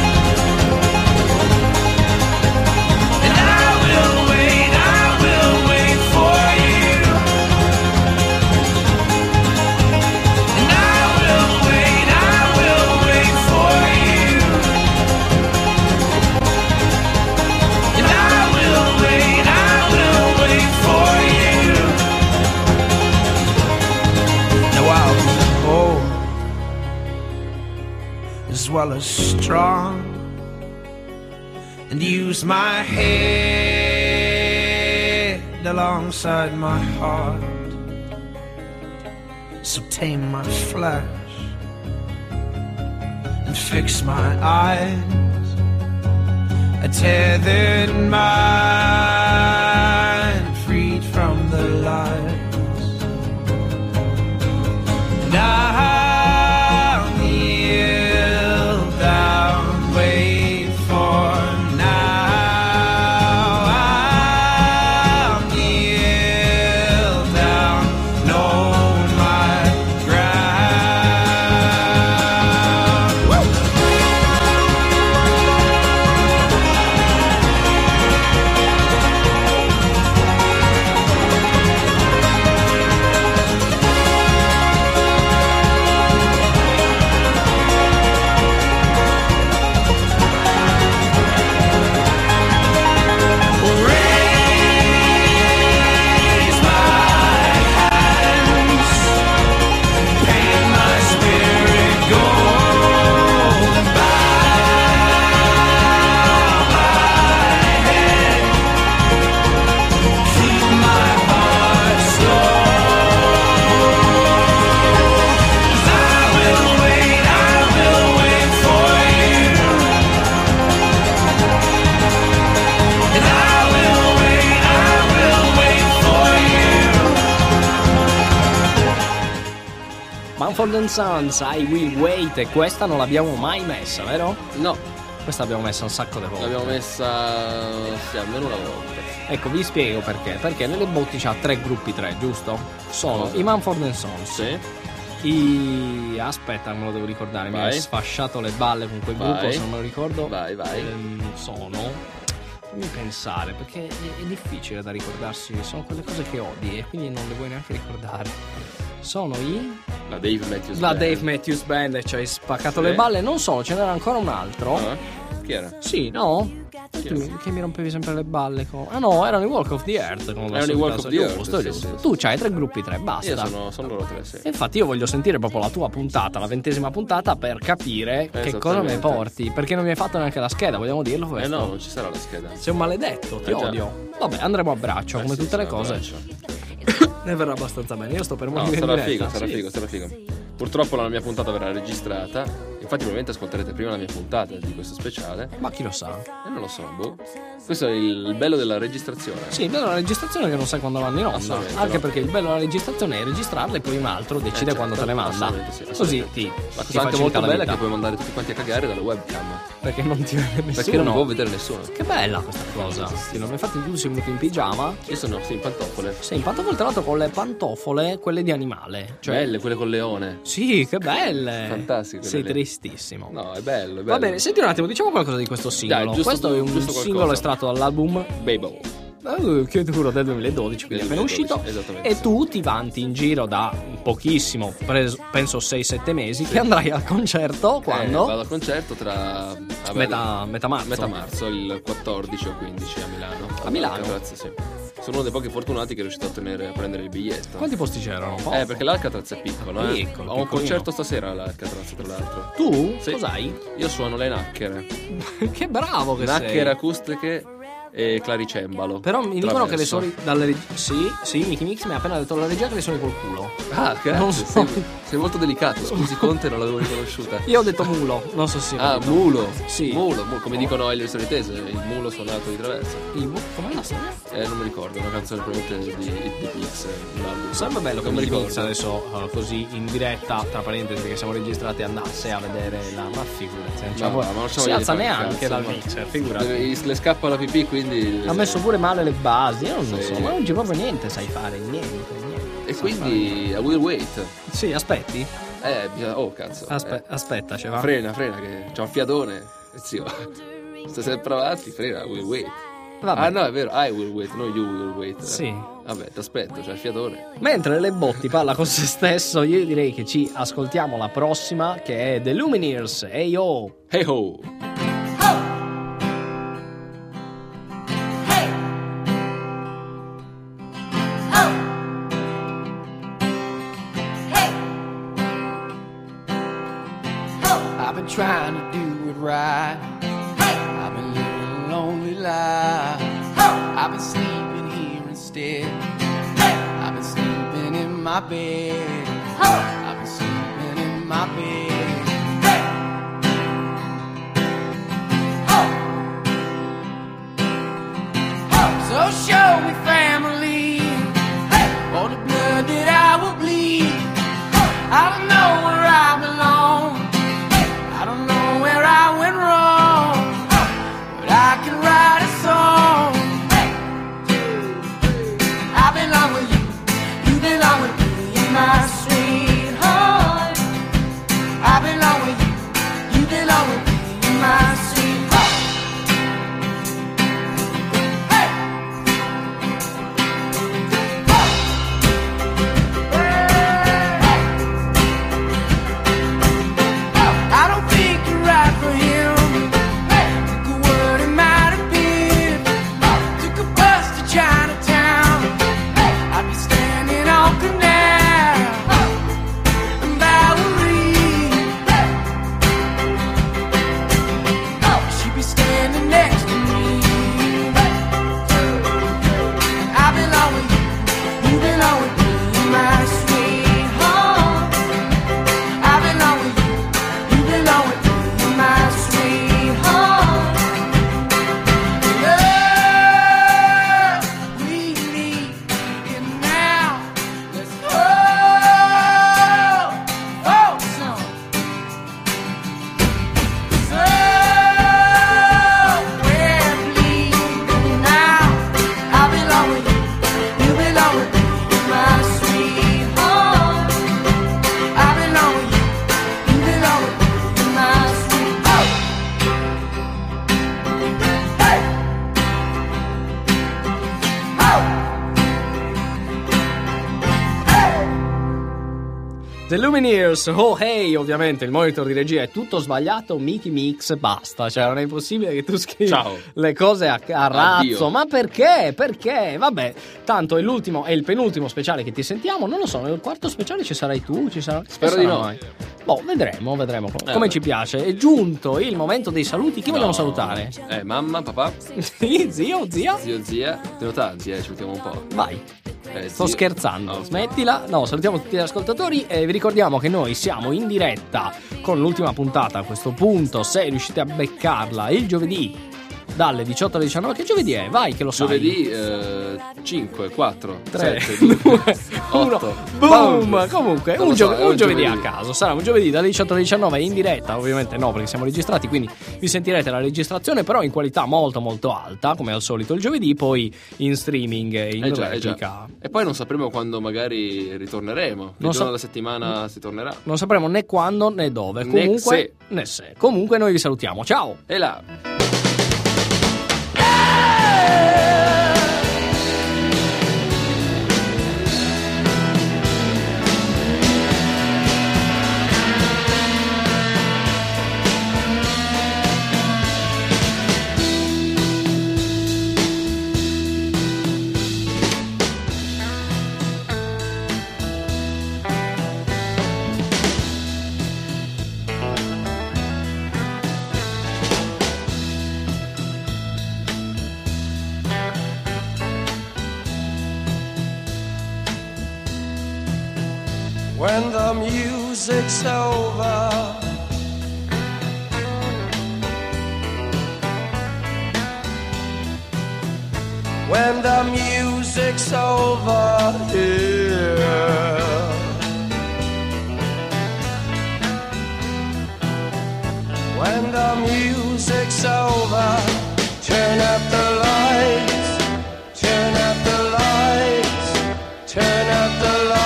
Speaker 2: And I will wait for you. And I will wait for you. And I will wait for you. Now I'll be bold as well as strong, and use my head alongside my heart. So tame my flesh and fix my eyes, a tethered mind freed from the lies. And I'll kneel down, wait for now. I'll kneel down, know my ground. Woo!
Speaker 4: Mumford & Sons, I Will Wait. E questa non l'abbiamo mai messa, vero?
Speaker 5: No,
Speaker 4: Questa l'abbiamo messa un sacco di volte.
Speaker 5: l'abbiamo messa almeno una volta.
Speaker 4: Ecco, vi spiego perché. Perché nelle botti c'ha 3 gruppi, giusto? Sono
Speaker 5: Cosa?
Speaker 4: i Mumford & Sons.
Speaker 5: Sì.
Speaker 4: Aspetta, me lo devo ricordare. Mi
Speaker 5: Vai.
Speaker 4: hai sfasciato le balle con quel
Speaker 5: Vai.
Speaker 4: gruppo, se non me lo ricordo.
Speaker 5: Vai.
Speaker 4: Sono. Fammi pensare, perché è difficile da ricordarsi. Sono quelle cose che odi e quindi non le vuoi neanche ricordare. Sono
Speaker 5: La Dave Matthews
Speaker 4: la
Speaker 5: Band.
Speaker 4: Dave Matthews Band, e ci hai spaccato
Speaker 5: Sì.
Speaker 4: le balle. Non so, ce n'era ancora un altro.
Speaker 5: Ah, chi era?
Speaker 4: Sì, no? Tu che mi rompevi sempre le balle con... Ah no, erano i Walk of the Earth.
Speaker 5: Erano i Walk of the Earth,
Speaker 4: giusto,
Speaker 5: sì,
Speaker 4: giusto.
Speaker 5: sì.
Speaker 4: Tu c'hai 3 gruppi, 3, basta.
Speaker 5: Io sono loro 3, sì.
Speaker 4: E infatti io voglio sentire proprio la tua puntata, la 20ª puntata, per capire che cosa mi porti. Perché non mi hai fatto neanche la scheda, vogliamo dirlo questo?
Speaker 5: No, non ci sarà la scheda.
Speaker 4: Sei un maledetto, ti
Speaker 5: già.
Speaker 4: odio. Vabbè, andremo a braccio, come
Speaker 5: sì,
Speaker 4: tutte le
Speaker 5: sarà
Speaker 4: cose.
Speaker 5: braccio.
Speaker 4: Ne verrà abbastanza bene, io sto per
Speaker 5: No,
Speaker 4: morire in
Speaker 5: sarà
Speaker 4: diretta.
Speaker 5: figo,
Speaker 4: Sì.
Speaker 5: sarà figo. Purtroppo la mia puntata verrà registrata. Infatti probabilmente ascolterete prima la mia puntata di questo speciale.
Speaker 4: Ma chi lo sa?
Speaker 5: Non lo so, boh. Questo è il bello della registrazione.
Speaker 4: Sì, il bello della registrazione è che non sai quando vanno in onda.
Speaker 5: Assolutamente,
Speaker 4: Anche
Speaker 5: no.
Speaker 4: perché il bello della registrazione è registrarla e poi un altro decide
Speaker 5: certo,
Speaker 4: quando te le manda.
Speaker 5: assolutamente sì,
Speaker 4: Così
Speaker 5: assolutamente.
Speaker 4: ti
Speaker 5: La cosa anche
Speaker 4: facilita
Speaker 5: molto
Speaker 4: la
Speaker 5: bella è
Speaker 4: vita.
Speaker 5: che puoi mandare tutti quanti a cagare dalla webcam.
Speaker 4: Perché non ti vede nessuno.
Speaker 5: Perché non può vedere nessuno.
Speaker 4: Che bella questa cosa. Sì, non infatti tu sei venuto in pigiama.
Speaker 5: Io sono in pantofole.
Speaker 4: Sei in pantofole, tra l'altro con le pantofole, quelle di animale. Cioè,
Speaker 5: Belle, quelle col leone.
Speaker 4: sì, che belle.
Speaker 5: Fantastiche.
Speaker 4: Sei
Speaker 5: quelle lì.
Speaker 4: tristissimo.
Speaker 5: No, è bello, è bello.
Speaker 4: Va bene, senti un attimo, diciamo qualcosa di questo singolo.
Speaker 5: Dai, giusto-
Speaker 4: questo è un
Speaker 5: giusto qualcosa.
Speaker 4: singolo estratto dall'album
Speaker 5: Babel.
Speaker 4: che duro del 2012, quindi è appena
Speaker 5: 2012,
Speaker 4: uscito.
Speaker 5: esattamente,
Speaker 4: E
Speaker 5: sì.
Speaker 4: tu ti vanti in giro da pochissimo, penso 6-7 mesi, che andrai al concerto quando?
Speaker 5: Vado al concerto tra
Speaker 4: Metà marzo.
Speaker 5: Metà marzo, il 14 o 15 a Milano.
Speaker 4: A Milano?
Speaker 5: Alcatraz, sì. Sono uno dei pochi fortunati che è riuscito a prendere il biglietto.
Speaker 4: Quanti posti c'erano?
Speaker 5: Perché l'Alcatraz è piccolo,
Speaker 4: Piccolo,
Speaker 5: Ho un
Speaker 4: piccolino.
Speaker 5: concerto stasera all'Alcatraz, tra l'altro.
Speaker 4: Tu?
Speaker 5: Sì.
Speaker 4: Cos'hai?
Speaker 5: Io suono le nacchere.
Speaker 4: Che bravo che sei.
Speaker 5: Nacchere acustiche e clavicembalo.
Speaker 4: Però mi dicono che le
Speaker 5: Traverso.
Speaker 4: suoni dalle sì, Mickey Mix mi ha appena detto la regia che le suoni col culo.
Speaker 5: Ah,
Speaker 4: Non
Speaker 5: grazie.
Speaker 4: so.
Speaker 5: Sei molto delicato. Scusi, Conte, non l'avevo riconosciuta.
Speaker 4: Io ho detto mulo, non so se
Speaker 5: Ah, mulo.
Speaker 4: Sì.
Speaker 5: Mulo, come dicono agli storitese, il mulo suonato di traverso.
Speaker 4: Com'è la storia?
Speaker 5: Non mi ricordo, una canzone probabilmente di Pix.
Speaker 4: Sarebbe bello che
Speaker 5: non mi
Speaker 4: Mickey Mix
Speaker 5: ricordo.
Speaker 4: adesso così in diretta, tra parentesi, perché siamo registrati, andasse a vedere la. Ma figurati, non
Speaker 5: No, ma non
Speaker 4: si alza neanche
Speaker 5: cazzo,
Speaker 4: dal
Speaker 5: ma-
Speaker 4: mixer, figurati.
Speaker 5: Le scappa la pipì, quindi.
Speaker 4: Ha messo pure male le basi, io non lo
Speaker 5: Sì.
Speaker 4: so, ma oggi proprio niente sai fare, niente.
Speaker 5: E quindi a Will Wait.
Speaker 4: Sì, aspetti.
Speaker 5: Oh cazzo.
Speaker 4: Aspetta, ce va.
Speaker 5: Frena, che c'ha un fiatone. Zio. Sta sempre avanti, frena, Will Wait.
Speaker 4: Vabbè.
Speaker 5: Ah no, è vero, I will wait, non you will wait.
Speaker 4: Sì.
Speaker 5: Vabbè, ti aspetto, c'è il fiatone.
Speaker 4: Mentre le botti parla con se stesso, io direi che ci ascoltiamo la prossima, che è The Lumineers. Hey yo!
Speaker 5: Hey ho!
Speaker 2: I've been trying to do it right. I've been living a lonely life. I've been sleeping here instead. I've been sleeping in my bed. I've been sleeping in my bed. So show me family, or the blood that I will bleed. I don't know where I belong. I don't know where I went wrong, but I can write a song. I belong with you, you belong with me, my sweetheart. I belong with you, you belong with me, my sweetheart. Hey! I don't think you're right for him. Took a word it might have been. Took a bus to Chinatown. I'd be standing on Canal and Bowery.
Speaker 4: The Lumineers, oh hey, ovviamente il monitor di regia è tutto sbagliato, Mickey Mix, basta, cioè non è possibile che tu scrivi le cose a razzo. Addio. Ma perché? Perché? Vabbè, tanto è l'ultimo, è il penultimo speciale che ti sentiamo, non lo so, nel quarto speciale ci sarai tu, ci sarà...
Speaker 5: Spero di no.
Speaker 4: Mai. Boh, vedremo come ci piace. È giunto il momento dei saluti, chi vogliamo salutare?
Speaker 5: Mamma, papà.
Speaker 4: Sì, zio, zia.
Speaker 5: Zio, zia, te tanti, ci mettiamo un po'.
Speaker 4: Vai. Sto scherzando, smettila. No, salutiamo tutti gli ascoltatori e vi ricordiamo che noi siamo in diretta con l'ultima puntata a questo punto, se riuscite a beccarla, il giovedì dalle 18 alle 19. Che giovedì è? Vai che lo sai.
Speaker 5: Giovedì 5, 4,
Speaker 4: 3,
Speaker 5: 7, 2,
Speaker 4: 1 boom. Comunque un giovedì a caso. Sarà un giovedì dalle 18 alle 19 in diretta. Ovviamente no, perché siamo registrati, quindi vi sentirete la registrazione, però in qualità molto molto alta, come al solito il giovedì, poi in streaming, in replica.
Speaker 5: E poi non sapremo quando magari ritorneremo. Che giorno della settimana si tornerà.
Speaker 4: Non sapremo né quando né dove. Comunque né se. Comunque noi vi salutiamo. Ciao.
Speaker 5: E là.
Speaker 2: When the music's over, when the music's over here, when the music's over, turn up the lights, turn up the lights, turn up the lights.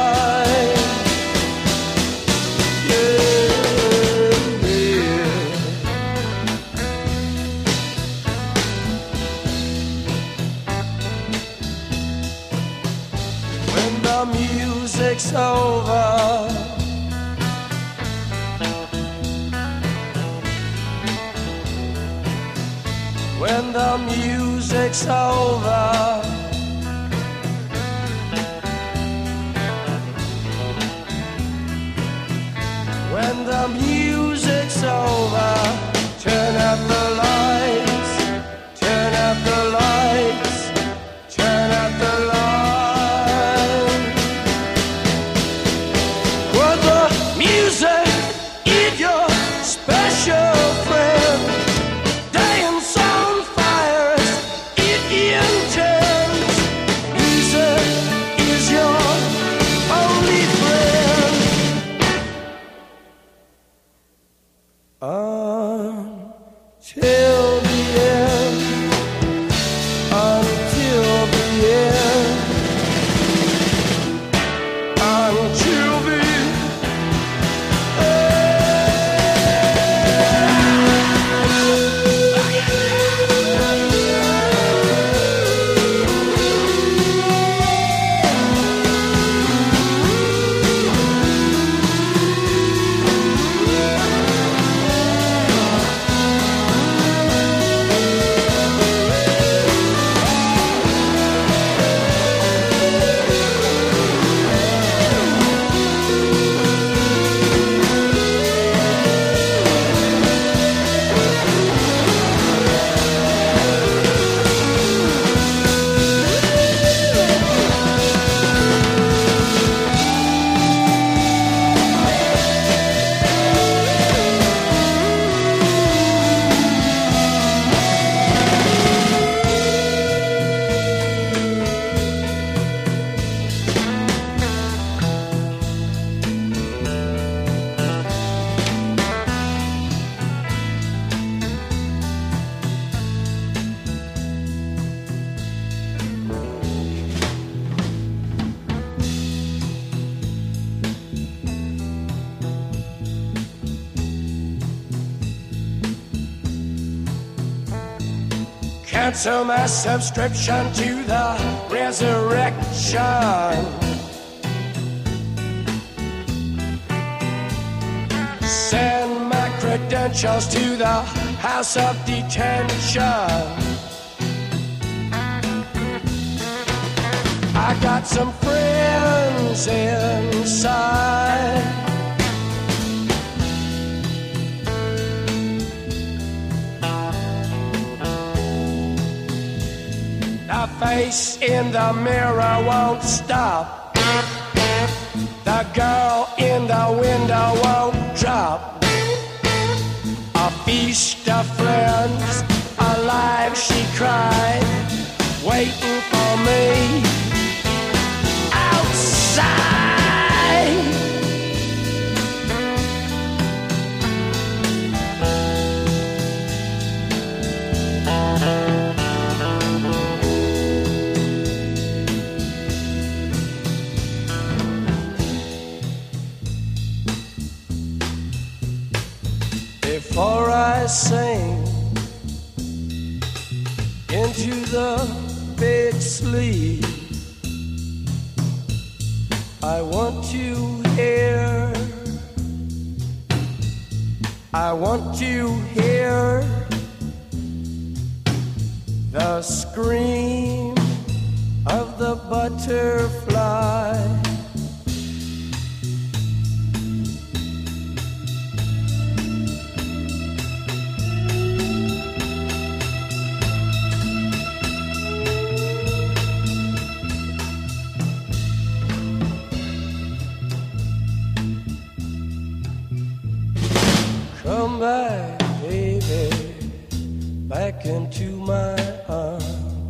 Speaker 2: Music's over, when the music's over, when the music's over, turn up the lights, turn up the lights, turn up the lights. Cancel my subscription to the resurrection. Send my credentials to the house of detention. I got some friends inside. The face in the mirror won't stop. The girl in the window won't drop. A feast of friends, alive she cried, waiting for me outside. Before I sing into the big sleep, I want to hear the scream of the butterfly. Come back, baby, back into my arms.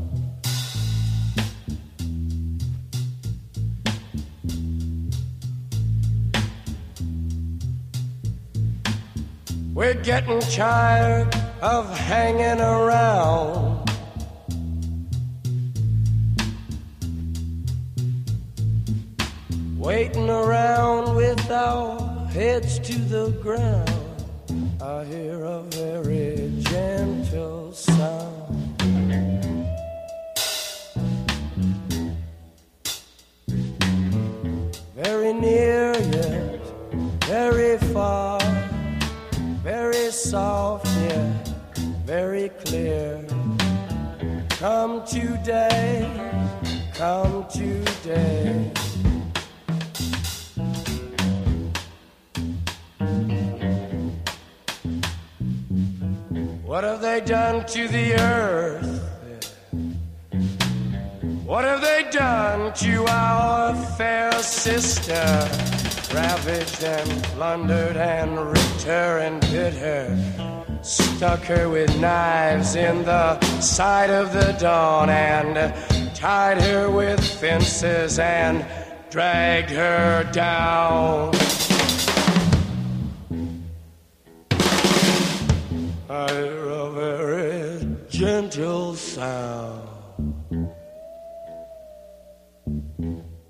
Speaker 2: We're getting tired of hanging around. Waiting around with our heads to the ground. I hear a very gentle sound. Very near yet very far, very soft yet very clear. Come today, come today. What have they done to the earth? What have they done to our fair sister? Ravaged and plundered and ripped her and bit her. Stuck her with knives in the side of the dawn and tied her with fences and dragged her down. I hear a very gentle sound.